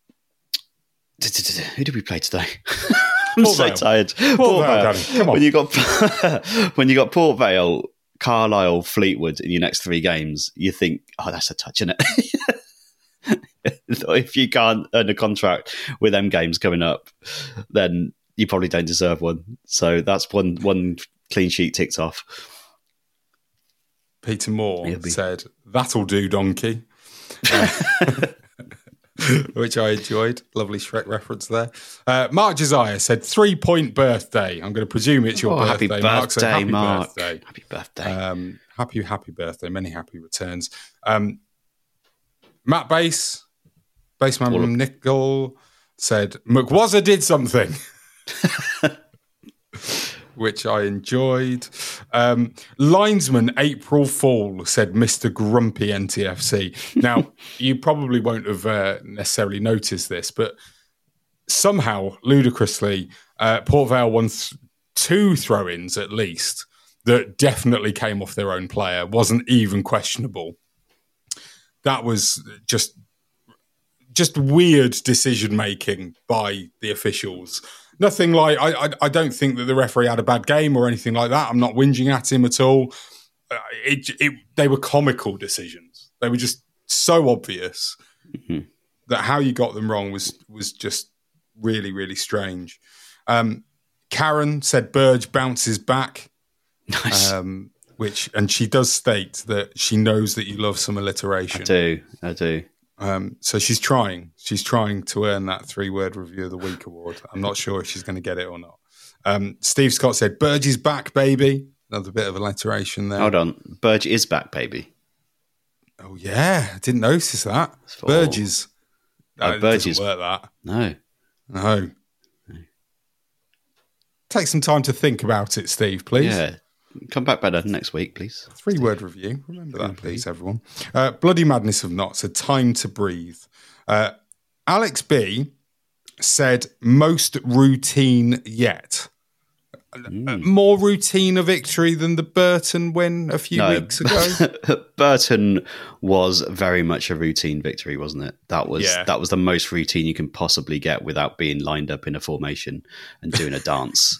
who did we play today? I'm Port so Vale. tired. Port, Port Vale. Vale. Come on. When you got when you got Port Vale, Carlisle, Fleetwood in your next three games, you think, oh, that's a touch, isn't it? If you can't earn a contract with them games coming up, then you probably don't deserve one. So that's one one. Clean sheet ticked off. Peter Moore be- said, that'll do, donkey. Uh, which I enjoyed. Lovely Shrek reference there. Uh, Mark Josiah said, three-point birthday. I'm going to presume it's your oh, birthday, happy Mark. Birthday, so happy Mark. birthday. Happy birthday. Um, happy, happy birthday. Many happy returns. Um, Matt Bass, Bassman from Nickel, said, McWazza did something. Which I enjoyed. Um, linesman April Fall said, Mister Grumpy N T F C. Now, you probably won't have uh, necessarily noticed this, but somehow, ludicrously, uh, Port Vale won th- two throw-ins at least that definitely came off their own player, wasn't even questionable. That was just, just weird decision-making by the officials. Nothing like, I, I I don't think that the referee had a bad game or anything like that. I'm not whinging at him at all. Uh, it, it, they were comical decisions. They were just so obvious mm-hmm. that how you got them wrong was was just really, really strange. Um, Karen said Burge bounces back. Nice. Um, which, and she does state that she knows that you love some alliteration. I do, I do. Um, so she's trying. She's trying to earn that three-word review of the week award. I'm not sure if she's going to get it or not. Um, Steve Scott said, Burge is back, baby. Another bit of alliteration there. Hold on. Burge is back, baby. Oh, yeah. I didn't notice that. Burge is. Oh, no, Burge doesn't work that. No. No. no. Take some time to think about it, Steve, please. Yeah. come back better next week, please. Three word review. Remember that, please, everyone. Uh, Bloody Madness of Knots, a time to breathe. Uh, Alex B said most routine yet. Mm. More routine a victory than the Burton win a few no, weeks ago. Burton was very much a routine victory, wasn't it? That was yeah. that was the most routine you can possibly get without being lined up in a formation and doing a dance.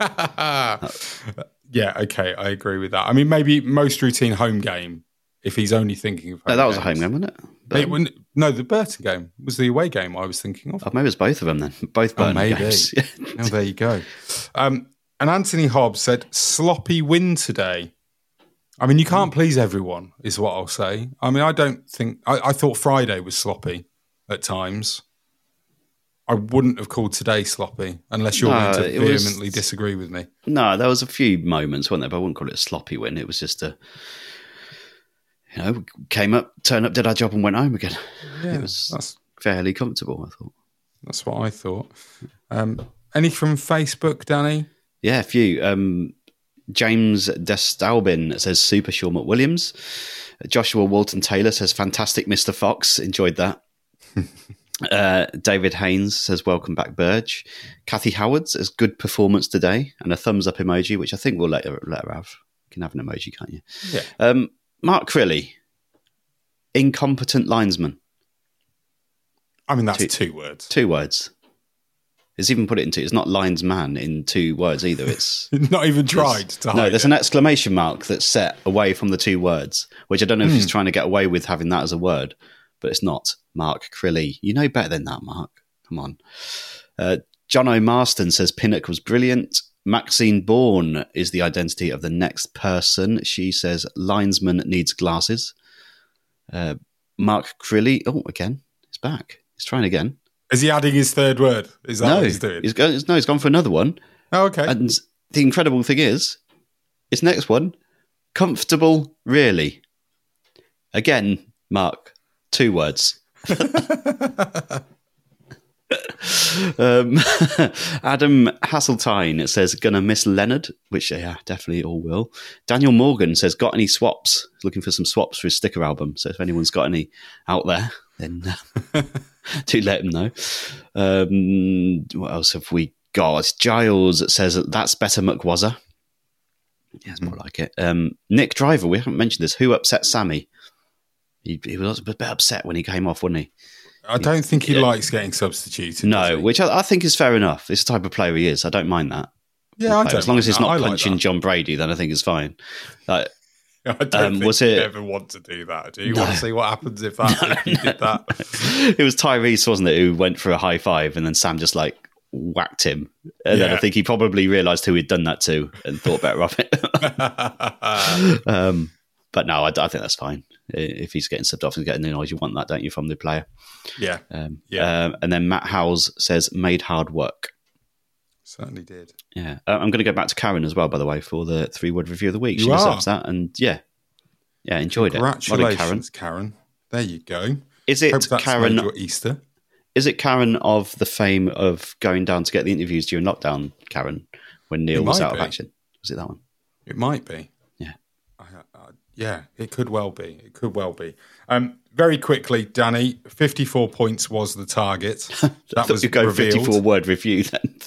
Yeah, okay, I agree with that. I mean, maybe most routine home game if he's only thinking of home no, that was games. a home game, wasn't it? It wouldn't, no, the Burton game was the away game I was thinking of. Oh, maybe it was both of them then. Both Burton oh, maybe. games. Oh, there you go. Um, and Anthony Hobbs said, sloppy win today. I mean, you can't please everyone, is what I'll say. I mean, I don't think... I, I thought Friday was sloppy at times. I wouldn't have called today sloppy, unless you're No, going to it was- vehemently disagree with me. No, there was a few moments, weren't there? But I wouldn't call it a sloppy win. It was just a... You know, we came up, turned up, did our job and went home again. Yeah, it was that's, fairly comfortable, I thought. that's what I thought. Um, any from Facebook, Danny? Yeah, a few. Um, James Destalbin says Super Sean McWilliams. Joshua Walton Taylor says fantastic Mister Fox. Enjoyed that. uh, David Haynes says welcome back, Burge. Kathy Howard says good performance today and a thumbs up emoji, which I think we'll let her, let her have. You can have an emoji, can't you? Yeah. Um, Mark Crilly, incompetent linesman. I mean, that's Two- two words. Two words. It's even put it into, it's not linesman in two words either. It's Not even tried to hide no, there's it. an exclamation mark that's set away from the two words, which I don't know if Hmm. he's trying to get away with having that as a word, but it's not. Mark Crilly. You know better than that, Mark. Come on. Uh, John O'Marston says Pinnock was brilliant. Maxine Bourne is the identity of the next person. She says linesman needs glasses. Uh, Mark Crilly. Oh, again. He's back. He's trying again. Is he adding his third word? Is that No, what he's doing? he's go, no, he's gone for another one. Oh, okay. And the incredible thing is, his next one, comfortable, really. Again, Mark, two words. um, Adam Hasseltine says, gonna miss Leonard, which, yeah, definitely all will. Daniel Morgan says, got any swaps? He's looking for some swaps for his sticker album. So if anyone's got any out there, then uh, do let him know. Um, what else have we got? Giles says, that's better McWazza. Yeah, it's more like it. Um, Nick Driver, we haven't mentioned this. Who upset Sammy? He, he was a bit upset when he came off, wasn't he? I don't think he Yeah. likes getting substituted. No, does he? which I, I think is fair enough. It's the type of player he is. I don't mind that. yeah, I don't As long as mind he's that. not I like punching that. John Brady, then I think it's fine. Like, I don't um, think was you it- ever want to do that. Do you No. want to see what happens if that if he did that? it was Tyrese, wasn't it, who went for a high five and then Sam just like whacked him. And then Yeah. I think he probably realised who he'd done that to and thought better of it. um, but no, I, I think that's fine. If he's getting subbed off and getting the noise, you want that, don't you, from the player? Yeah, Um, Yeah. um, and then Matt Howes says, made hard work. certainly did. Yeah. Uh, I'm going to go back to Karen as well, by the way, for the three word review of the week. You she are. deserves that. And yeah, yeah, enjoyed it. Well done, Karen. Congratulations, Karen. There you go. Is it Hope that's Karen? made your Easter. Is it Karen of the fame of going down to get the interviews during lockdown, Karen, when Neil It was might out of be. action? Was it that one? It might be. Yeah. I, uh, yeah, it could well be. It could well be. Um, very quickly, Danny, fifty-four points was the target. I That thought was you'd go revealed. fifty-four word review then.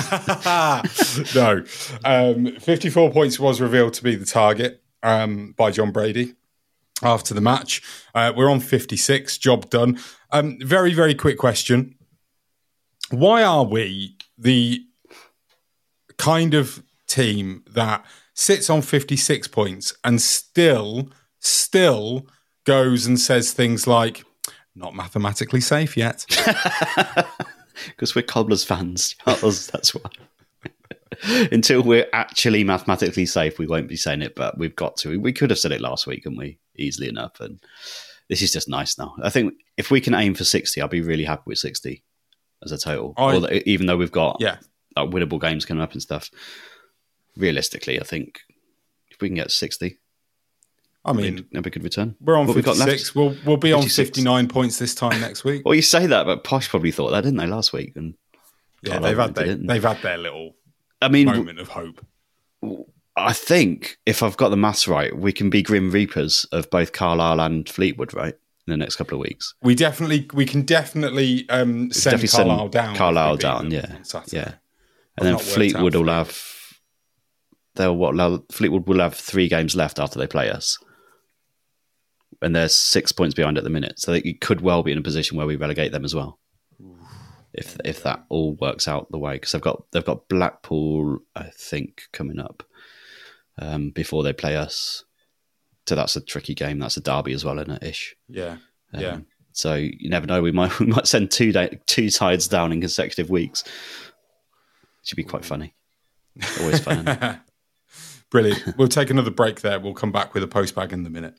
No. Um, fifty-four points was revealed to be the target um, by John Brady after the match. Uh, we're on fifty-six. Job done. Um, very, very quick question. Why are we the kind of team that sits on fifty-six points and still, still goes and says things like, not mathematically safe yet? Because we're Cobblers fans, Charles, that's why. Until we're actually mathematically safe, we won't be saying it, but we've got to. We could have said it last week, couldn't we? Easily enough. And this is just nice now. I think if we can aim for sixty, I'll be really happy with sixty as a total. I- Although, even though we've got Yeah. like, winnable games coming up and stuff. Realistically, I think if we can get sixty, I that'd mean, be, that'd be a good return. we're on What we got left? fifty-six. We'll, we'll be on fifty-six. fifty-nine points this time next week. Well, you say that, but Posh probably thought that, didn't they, last week? And Yeah, God, they've I had their, didn't. they've had their little I mean, moment of hope. I think if I've got the maths right, we can be Grim Reapers of both Carlisle and Fleetwood, right? In the next couple of weeks. We definitely, we can definitely um, send definitely Carlisle send down. Carlisle down, yeah, yeah. And then Fleetwood will have. They'll what? Fleetwood will have three games left after they play us, and they're six points behind at the minute. So it could well be in a position where we relegate them as well, if if that all works out the way. Because they've got they've got Blackpool, I think, coming up um, before they play us. So that's a tricky game. That's a derby as well, isn't it? Ish. Yeah, um, yeah. So you never know. We might we might send two day, two sides down in consecutive weeks. Should be quite funny. Always fun. Isn't it? Brilliant. We'll take another break there. We'll come back with a postbag in a minute.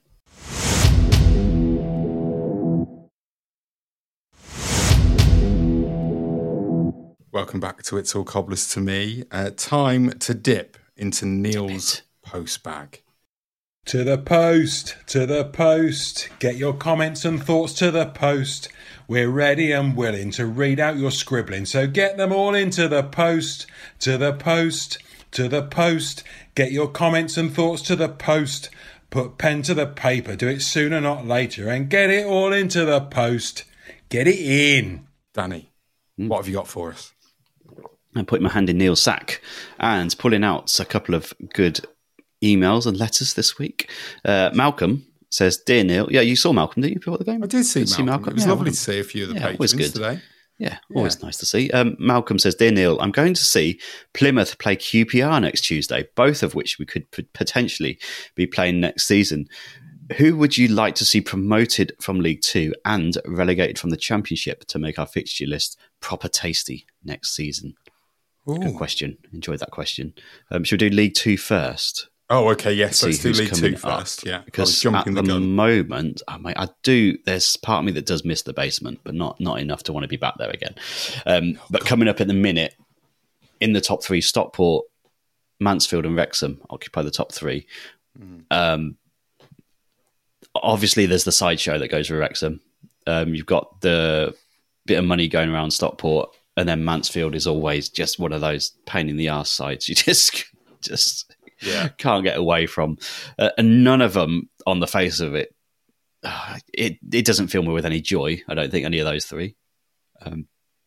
Welcome back to It's All Cobblers to Me. Uh, time to dip into Neil's postbag. To the post, to the post. Get your comments and thoughts to the post. We're ready and willing to read out your scribbling, so get them all into the post, to the post, to the post. Get your comments and thoughts to the post. Put pen to the paper, do it sooner, not later, and get it all into the post. Get it in. Danny, mm. what have you got for us? I'm putting my hand in Neil's sack and pulling out a couple of good emails and letters this week. Uh, Malcolm says, "Dear Neil," yeah, you saw Malcolm, didn't you, before the game? I did see, did Malcolm. see Malcolm. It was yeah, lovely well, to see a few of the yeah, patrons good. today. Yeah, always yeah. nice to see. Um, Malcolm says, "Dear Neil, I'm going to see Plymouth play Q P R next Tuesday, both of which we could p- potentially be playing next season. Who would you like to see promoted from League Two and relegated from the Championship to make our fixture list proper tasty next season?" Ooh. Good question. Enjoyed that question. Um, should we do League Two first? Oh, okay, yes. Let's do who's League coming Two first. up. Yeah, Because I was at jumping the, the gun. moment, I, mean, I do. There's part of me that does miss the basement, but not not enough to want to be back there again. Um, Oh, but God. coming up in the minute, in the top three, Stockport, Mansfield, and Wrexham occupy the top three. Mm. Um, obviously, there's the sideshow that goes with Wrexham. Um, you've got the bit of money going around Stockport, and then Mansfield is always just one of those pain in the arse sides. You just just yeah. can't get away from, uh, and none of them, on the face of it, uh, it it doesn't fill me with any joy. I don't think any of those three. Um,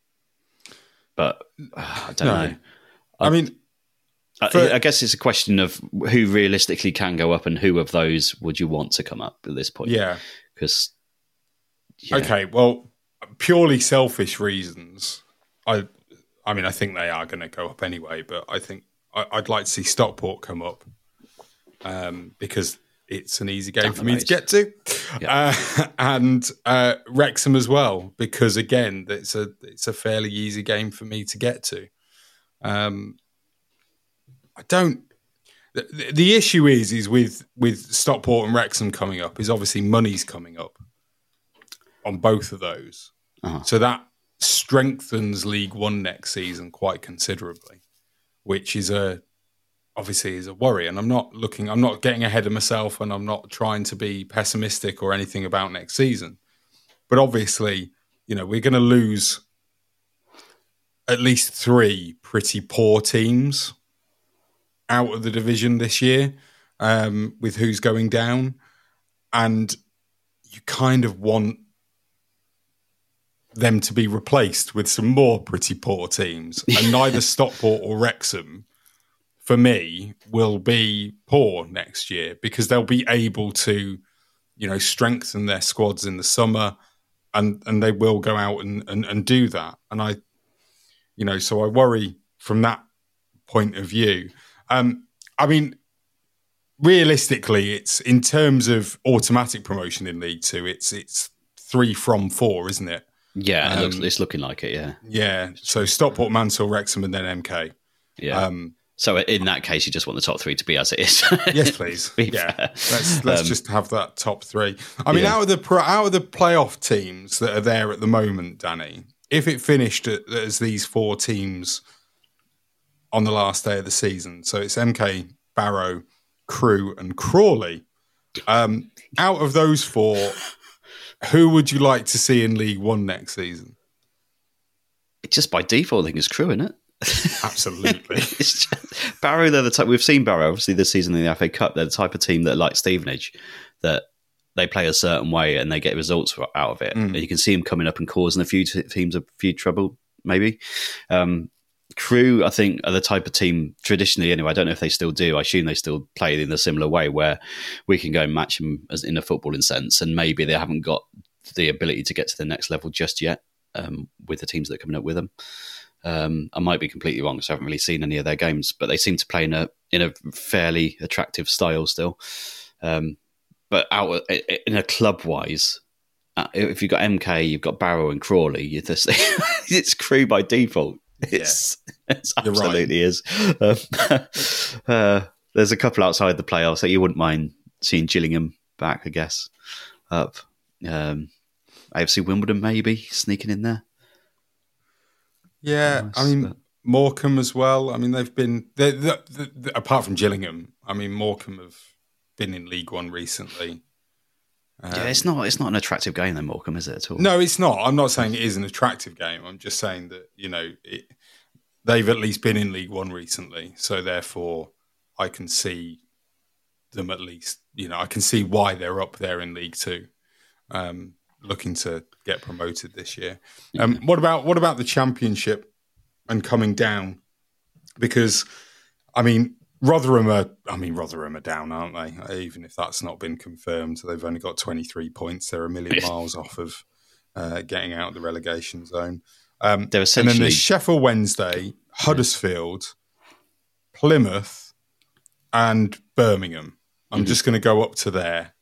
but uh, I don't No. know. I, I mean, for, I, I guess it's a question of who realistically can go up, and who of those would you want to come up at this point? Yeah, because yeah. okay, well, purely selfish reasons. I, I mean, I think they are going to go up anyway, but I think I, I'd like to see Stockport come up um, because it's an easy game Down for me race. to get to, yeah. uh, and uh, Wrexham as well because again, it's a it's a fairly easy game for me to get to. Um, I don't. The, the issue is is with with Stockport and Wrexham coming up is obviously money's coming up on both of those, uh-huh. so that strengthens League One next season quite considerably, which is a obviously is a worry. And I'm not looking, I'm not getting ahead of myself, and I'm not trying to be pessimistic or anything about next season. But obviously, you know, we're going to lose at least three pretty poor teams out of the division this year, um, with who's going down, and you kind of want them to be replaced with some more pretty poor teams. And neither Stockport or Wrexham, for me, will be poor next year because they'll be able to, you know, strengthen their squads in the summer, and, and they will go out and, and, and do that. And I, you know, so I worry from that point of view. Um, I mean, realistically, it's in terms of automatic promotion in League Two, it's it's three from four, isn't it? Yeah, it um, looks, it's looking like it, yeah. Yeah, so Stockport, Mansfield, Wrexham, and then M K. Yeah. Um, so in that case, you just want the top three to be as it is. yes, please. Yeah, fair. let's let's Um, just have that top three. I mean, yeah. out of the pro, out of the playoff teams that are there at the moment, Danny, if it finished at, as these four teams on the last day of the season, so it's M K, Barrow, Crewe, and Crawley. Um, out of those four, who would you like to see in League One next season? Just by default, I think it's Crewe, isn't it? Absolutely. It's just, Barrow, they're the type, we've seen Barrow, obviously, this season in the F A Cup. They're the type of team that, like Stevenage, that they play a certain way and they get results out of it. Mm. And you can see them coming up and causing a few t- teams a few trouble, maybe. Um, Crewe, I think, are the type of team, traditionally anyway, I don't know if they still do, I assume they still play in a similar way where we can go and match them as in a footballing sense, and maybe they haven't got the ability to get to the next level just yet um, with the teams that are coming up with them. Um, I might be completely wrong because I haven't really seen any of their games, but they seem to play in a in a fairly attractive style still. Um, but out in a club-wise, uh, if you've got M K, you've got Barrow and Crawley, you're just, it's Crewe by default. It's, yeah. It's absolutely right. Is. Um, uh, there's a couple outside the playoffs that you wouldn't mind seeing Gillingham back, I guess, up. Um, A F C Wimbledon maybe sneaking in there. Yeah, I mean, but... Morecambe as well. I mean, they've been, they're, they're, they're, apart from Gillingham, I mean, Morecambe have been in League One recently. Um, yeah, it's not it's not an attractive game then, Morecambe, is it at all? No, it's not. I'm not saying it is an attractive game. I'm just saying that, you know, it, they've at least been in League One recently. So therefore, I can see them at least, you know, I can see why they're up there in League Two. Um looking to get promoted this year. Um, what about what about the Championship and coming down? Because, I mean, Rotherham are, I mean, Rotherham are down, aren't they? Even if that's not been confirmed, they've only got twenty-three points. They're a million miles off of uh, getting out of the relegation zone. Um, They're essentially... And then there's Sheffield Wednesday, Huddersfield, Plymouth, and Birmingham. I'm mm-hmm. just going to go up to there.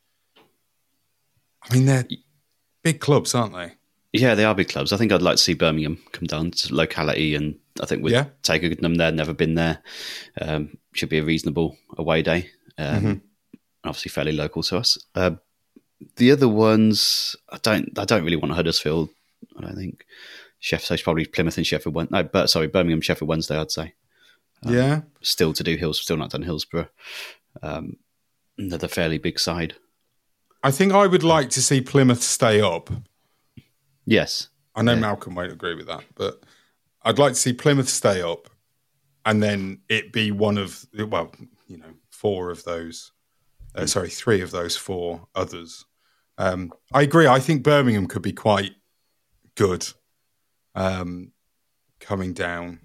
I mean, they're big clubs, aren't they? Yeah, they are big clubs. I think I'd like to see Birmingham come down to locality, and I think with yeah. Taker-Goodnum there, never been there. Um, should be a reasonable away day. Um, mm-hmm. Obviously, fairly local to us. Uh, the other ones, I don't, I don't really want Huddersfield. I don't think Sheffield. So it's probably Plymouth and Sheffield. Wednesday. No, but sorry, Birmingham, Sheffield Wednesday. I'd say. Um, yeah. Still to do Hills. Still not done Hillsborough. Um, another fairly big side. I think I would like to see Plymouth stay up. Yes. I know yeah. Malcolm won't agree with that, but I'd like to see Plymouth stay up and then it be one of, well, you know, four of those, uh, sorry, three of those four others. Um, I agree. I think Birmingham could be quite good um, coming down.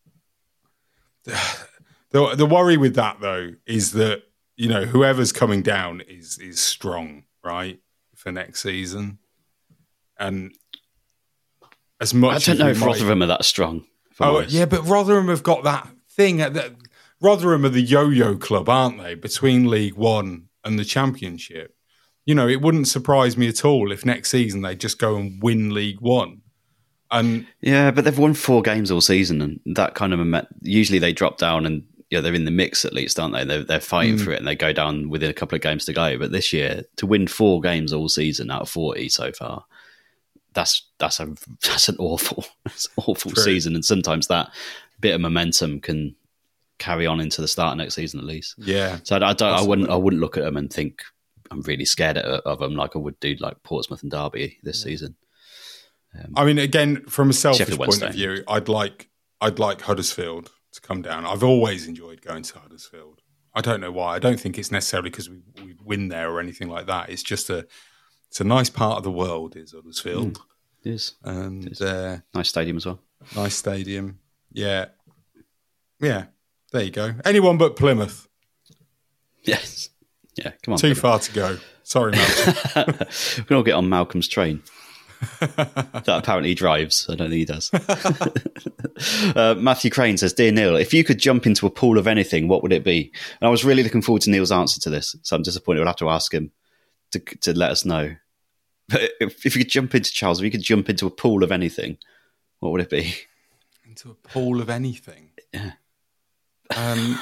The, the worry with that, though, is that, you know, whoever's coming down is is strong, right, for next season. And as much I don't know if might... Rotherham are that strong. Oh, yeah, but Rotherham have got that thing. That Rotherham are the yo-yo club, aren't they, between League One and the Championship? You know, it wouldn't surprise me at all if next season they just go and win League One. And yeah, but they've won four games all season, and that kind of a usually they drop down and yeah, they're in the mix at least, aren't they? They're, they're fighting mm. for it, and they go down within a couple of games to go. But this year, to win four games all season out of forty so far, that's that's a that's an awful, that's an awful True. season. And sometimes that bit of momentum can carry on into the start of next season at least. Yeah. So I, I don't, I wouldn't, I wouldn't look at them and think I'm really scared of them like I would do like Portsmouth and Derby this yeah. season. Um, I mean, again, from a selfish point of view, I'd like I'd like Huddersfield to come down. I've always enjoyed going to Huddersfield. I don't know why. I don't think it's necessarily because we, we win there or anything like that. It's just a it's a nice part of the world, is Huddersfield. Mm, it is. And it is. Uh, nice stadium as well. Nice stadium. Yeah. Yeah. There you go. Anyone but Plymouth. Yes. Yeah, come on. Too Plymouth. far to go. Sorry, Malcolm. We can all get on Malcolm's train. That apparently he drives. I don't think he does. uh, Matthew Crane says, Dear Neil, if you could jump into a pool of anything, what would it be? And I was really looking forward to Neil's answer to this, so I'm disappointed. We'll have to ask him to to let us know. But if, if you could jump into, Charles, if you could jump into a pool of anything, what would it be? Into a pool of anything? Yeah. Um,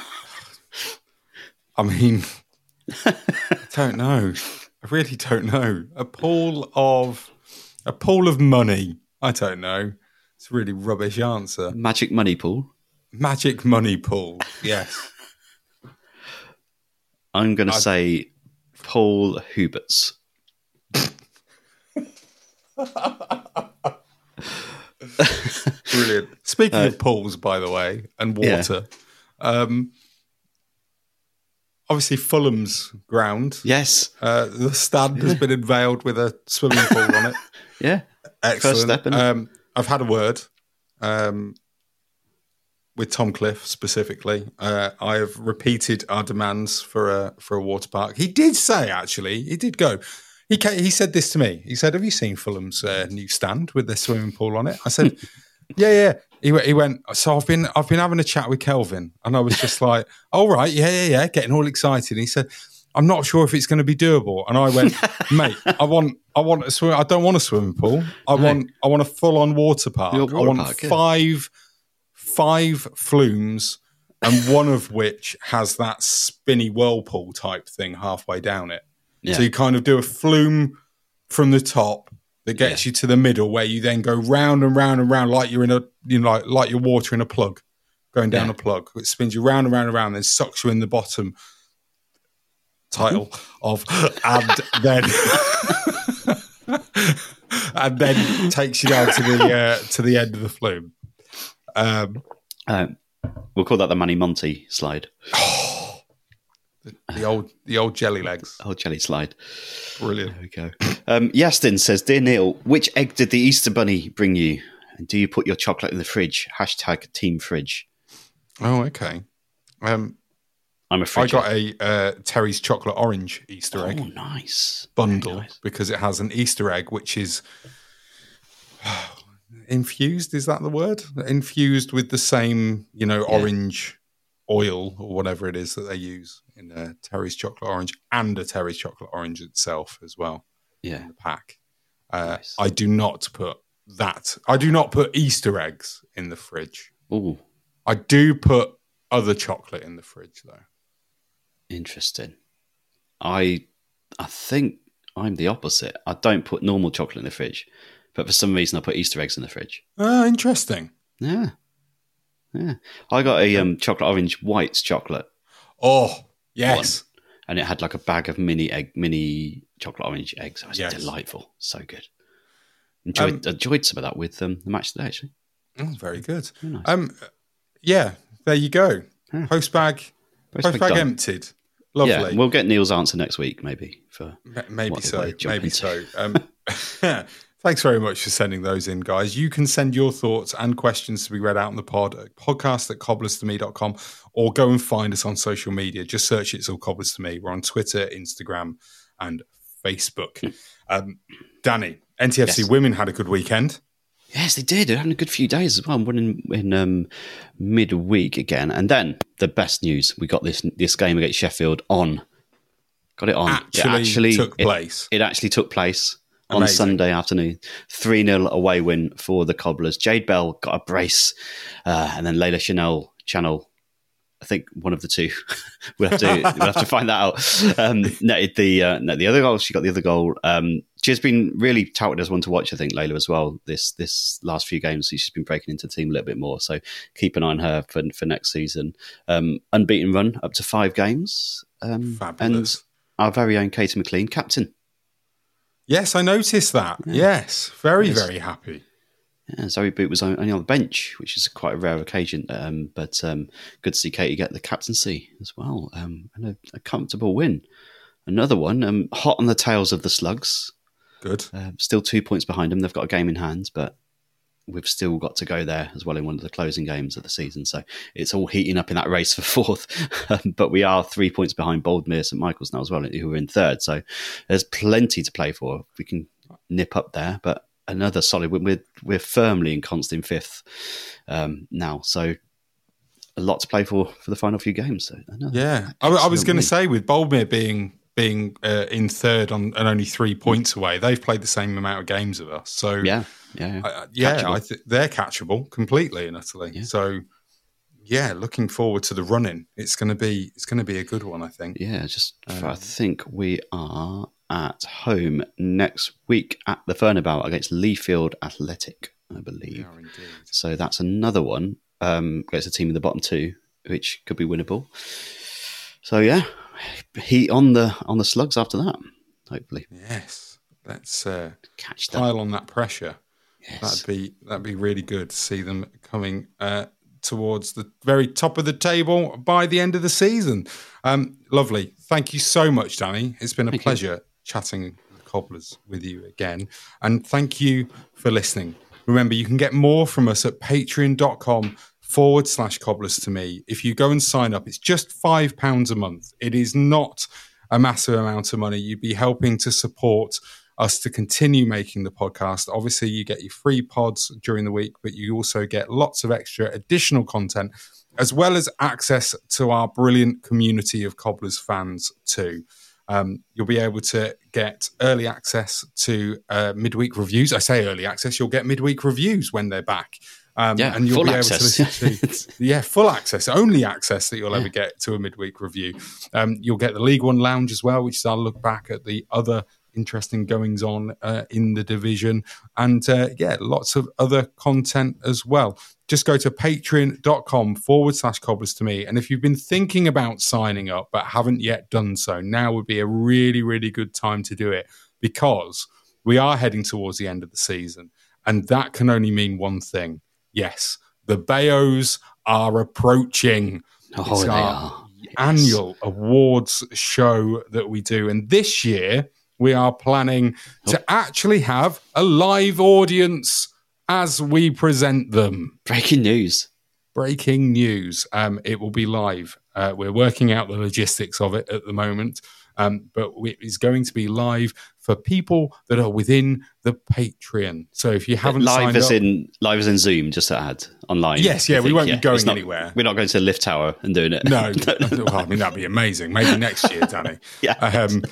I mean, I don't know. I really don't know. A pool of... A pool of money. I don't know. It's a really rubbish answer. Magic money pool? Magic money pool, yes. I'm going to say Paul Huberts. Brilliant. Speaking Uh, of pools, by the way, and water, yeah. um, obviously Fulham's ground. Yes. Uh, the stand yeah. has been unveiled with a swimming pool on it. Yeah. Excellent. First step in um, I've had a word um, with Tom Cliff specifically. Uh, I have repeated our demands for a for a water park. He did say, actually, he did go. He came, he said this to me. He said, "Have you seen Fulham's uh, new stand with their swimming pool on it?" I said, "Yeah, yeah." He went, he went. So I've been I've been having a chat with Kelvin, and I was just like, "All right, yeah, yeah, yeah," getting all excited. And he said, "I'm not sure if it's going to be doable." And I went, "Mate, I want I want a swim. I don't want a swimming pool. I no. want I want a full on water park. Water I want park, yeah. five five flumes, and one of which has that spinny whirlpool type thing halfway down it." Yeah. So you kind of do a flume from the top that gets yeah. you to the middle, where you then go round and round and round like you're in a you know like, like you're water in a plug, going down yeah. a plug. It spins you round and round and round, then sucks you in the bottom. Title of and then and then takes you down to the uh, to the end of the flume. Um, um, we'll call that the Manny Monty slide. The, the old, the old jelly legs, old jelly slide. Brilliant. There we go. Um, Yastin says, "Dear Neil, which egg did the Easter Bunny bring you? And do you put your chocolate in the fridge? Hashtag Team Fridge." Oh, okay. Um, I'm a fridge. I got a uh, Terry's chocolate orange Easter egg. Oh, nice bundle nice. Because it has an Easter egg which is infused. Is that the word? Infused with the same, you know, yeah. orange oil or whatever it is that they use in a Terry's chocolate orange, and a Terry's chocolate orange itself as well. Yeah, in the pack. Uh, nice. I do not put that. I do not put Easter eggs in the fridge. Ooh. I do put other chocolate in the fridge though. Interesting. I I think I'm the opposite. I don't put normal chocolate in the fridge, but for some reason I put Easter eggs in the fridge. Oh, interesting. Yeah. Yeah, I got a um, chocolate orange white chocolate. Oh, yes. One, and it had like a bag of mini egg, mini chocolate orange eggs. It was yes. delightful. So good. Enjoyed, um, enjoyed some of that with um, the match today, actually. Oh, very good. Very nice. Um, yeah, there you go. Yeah. Post bag, post, post bag, bag emptied. Lovely. Yeah, we'll get Neil's answer next week, maybe. For maybe so. Maybe into. so. Um, Thanks very much for sending those in, guys. You can send your thoughts and questions to be read out in the pod at podcast at cobblers to me dot com, or go and find us on social media. Just search It's All Cobblers to Me. We're on Twitter, Instagram, and Facebook. um, Danny, N T F C yes. women had a good weekend. Yes, they did. They're having a good few days as well. I'm running in um, midweek again. And then the best news, we got this this game against Sheffield on. Got it on. Actually, it actually took place. It, it actually took place. Amazing. On Sunday afternoon. three nil away win for the Cobblers. Jade Bell got a brace, uh, and then Layla Chanel, Channel, I think one of the two. we'll have to we'll have to find that out. Um, netted the uh, netted the other goal. She got the other goal. Um, she's been really touted as one to watch, I think, Layla as well. This this last few games, she's been breaking into the team a little bit more. So keep an eye on her for for next season. Um, unbeaten run up to five games. Um, Fabulous. And our very own Katie McLean, captain. Yes, I noticed that. Yeah. Yes, very, yes. very happy. Yeah, Zoe Boot was only on the bench, which is quite a rare occasion. Um, but um, good to see Katie get the captaincy as well. Um, and a, a comfortable win. Another one, um, hot on the tails of the Slugs. Good. Uh, still two points behind them. They've got a game in hand, but we've still got to go there as well in one of the closing games of the season. So it's all heating up in that race for fourth. But we are three points behind Boldmere St Michael's now as well, who are in third. So there's plenty to play for. We can nip up there, but another solid win. We're, we're firmly in constant fifth um, now. So a lot to play for for the final few games. So yeah, I, I was going to say, with Boldmere being being uh, in third on and only three points away, they've played the same amount of games of us. So yeah, yeah, yeah, uh, yeah I th- they're catchable completely and utterly. Yeah. So yeah, looking forward to the running. It's going to be it's going to be a good one, I think. Yeah, just um, I think we are at home next week at the Furnabout against Leafield Athletic, I believe. We are indeed. So that's another one. Um, against a team in the bottom two, which could be winnable. So yeah, heat on the on the Slugs after that, hopefully. Yes, let's uh, catch pile on that pressure. Yes. That'd be that'd be really good to see them coming uh, towards the very top of the table by the end of the season. Um, lovely. Thank you so much, Danny. It's been a thank pleasure you. chatting with Cobblers with you again. And thank you for listening. Remember, you can get more from us at patreon.com forward slash cobblers to me. If you go and sign up, it's just five pounds a month. It is not a massive amount of money. You'd be helping to support us to continue making the podcast. Obviously, you get your free pods during the week, but you also get lots of extra additional content, as well as access to our brilliant community of Cobblers fans too. Um, you'll be able to get early access to uh, midweek reviews. I say early access, you'll get midweek reviews when they're back. Um, yeah, and you'll full be able access. to listen to yeah, full access, only access that you'll yeah. ever get to a midweek review. Um, you'll get the League One Lounge as well, which is our look back at the other interesting goings on uh, in the division, and uh, yeah, lots of other content as well. Just go to patreon.com forward slash cobblers to me. And if you've been thinking about signing up but haven't yet done so, now would be a really, really good time to do it, because we are heading towards the end of the season. And that can only mean one thing. Yes, the Bayos are approaching. Oh, it's they our are. Yes. annual awards show that we do. And this year, we are planning oh. to actually have a live audience as we present them. Breaking news. Breaking news. Um, it will be live. Uh, we're working out the logistics of it at the moment, um, but it is going to be live for people that are within the Patreon. So if you haven't live signed as up, in live as in Zoom, just to add online. Yes, yeah, we think, won't yeah, be going not, anywhere. We're not going to the lift tower and doing it. No, well, I mean that'd be amazing. Maybe next year, Danny. yeah. Um,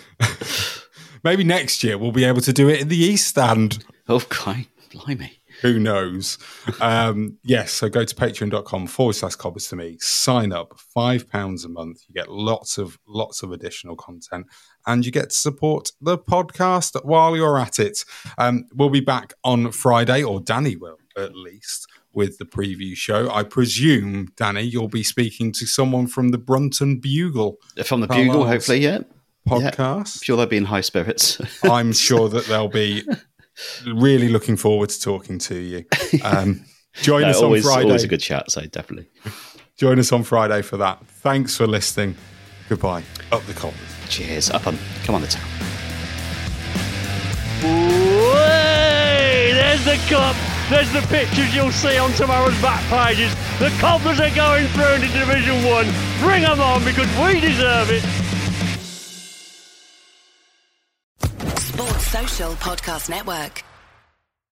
maybe next year we'll be able to do it in the East Stand. Oh, God, blimey. Who knows? Um, yes, so go to patreon.com forward slash cobblers to me. Sign up, five pounds a month. You get lots of lots of additional content, and you get to support the podcast while you're at it. Um, we'll be back on Friday, or Danny will at least, with the preview show. I presume, Danny, you'll be speaking to someone from the Brunton Bugle. From the Bugle, hopefully, yeah. Podcast. Yeah. I'm sure they'll be in high spirits. I'm sure that they'll be really looking forward to talking to you. Um, join no, us always, on Friday. Always a good chat, so definitely. Join us on Friday for that. Thanks for listening. Goodbye. Up the Cobblers. Cheers. Up on, come on the town. Way! There's the cup. There's the pictures you'll see on tomorrow's back pages. The Cobblers are going through into Division One. Bring them on, because we deserve it. Sports Social Podcast Network.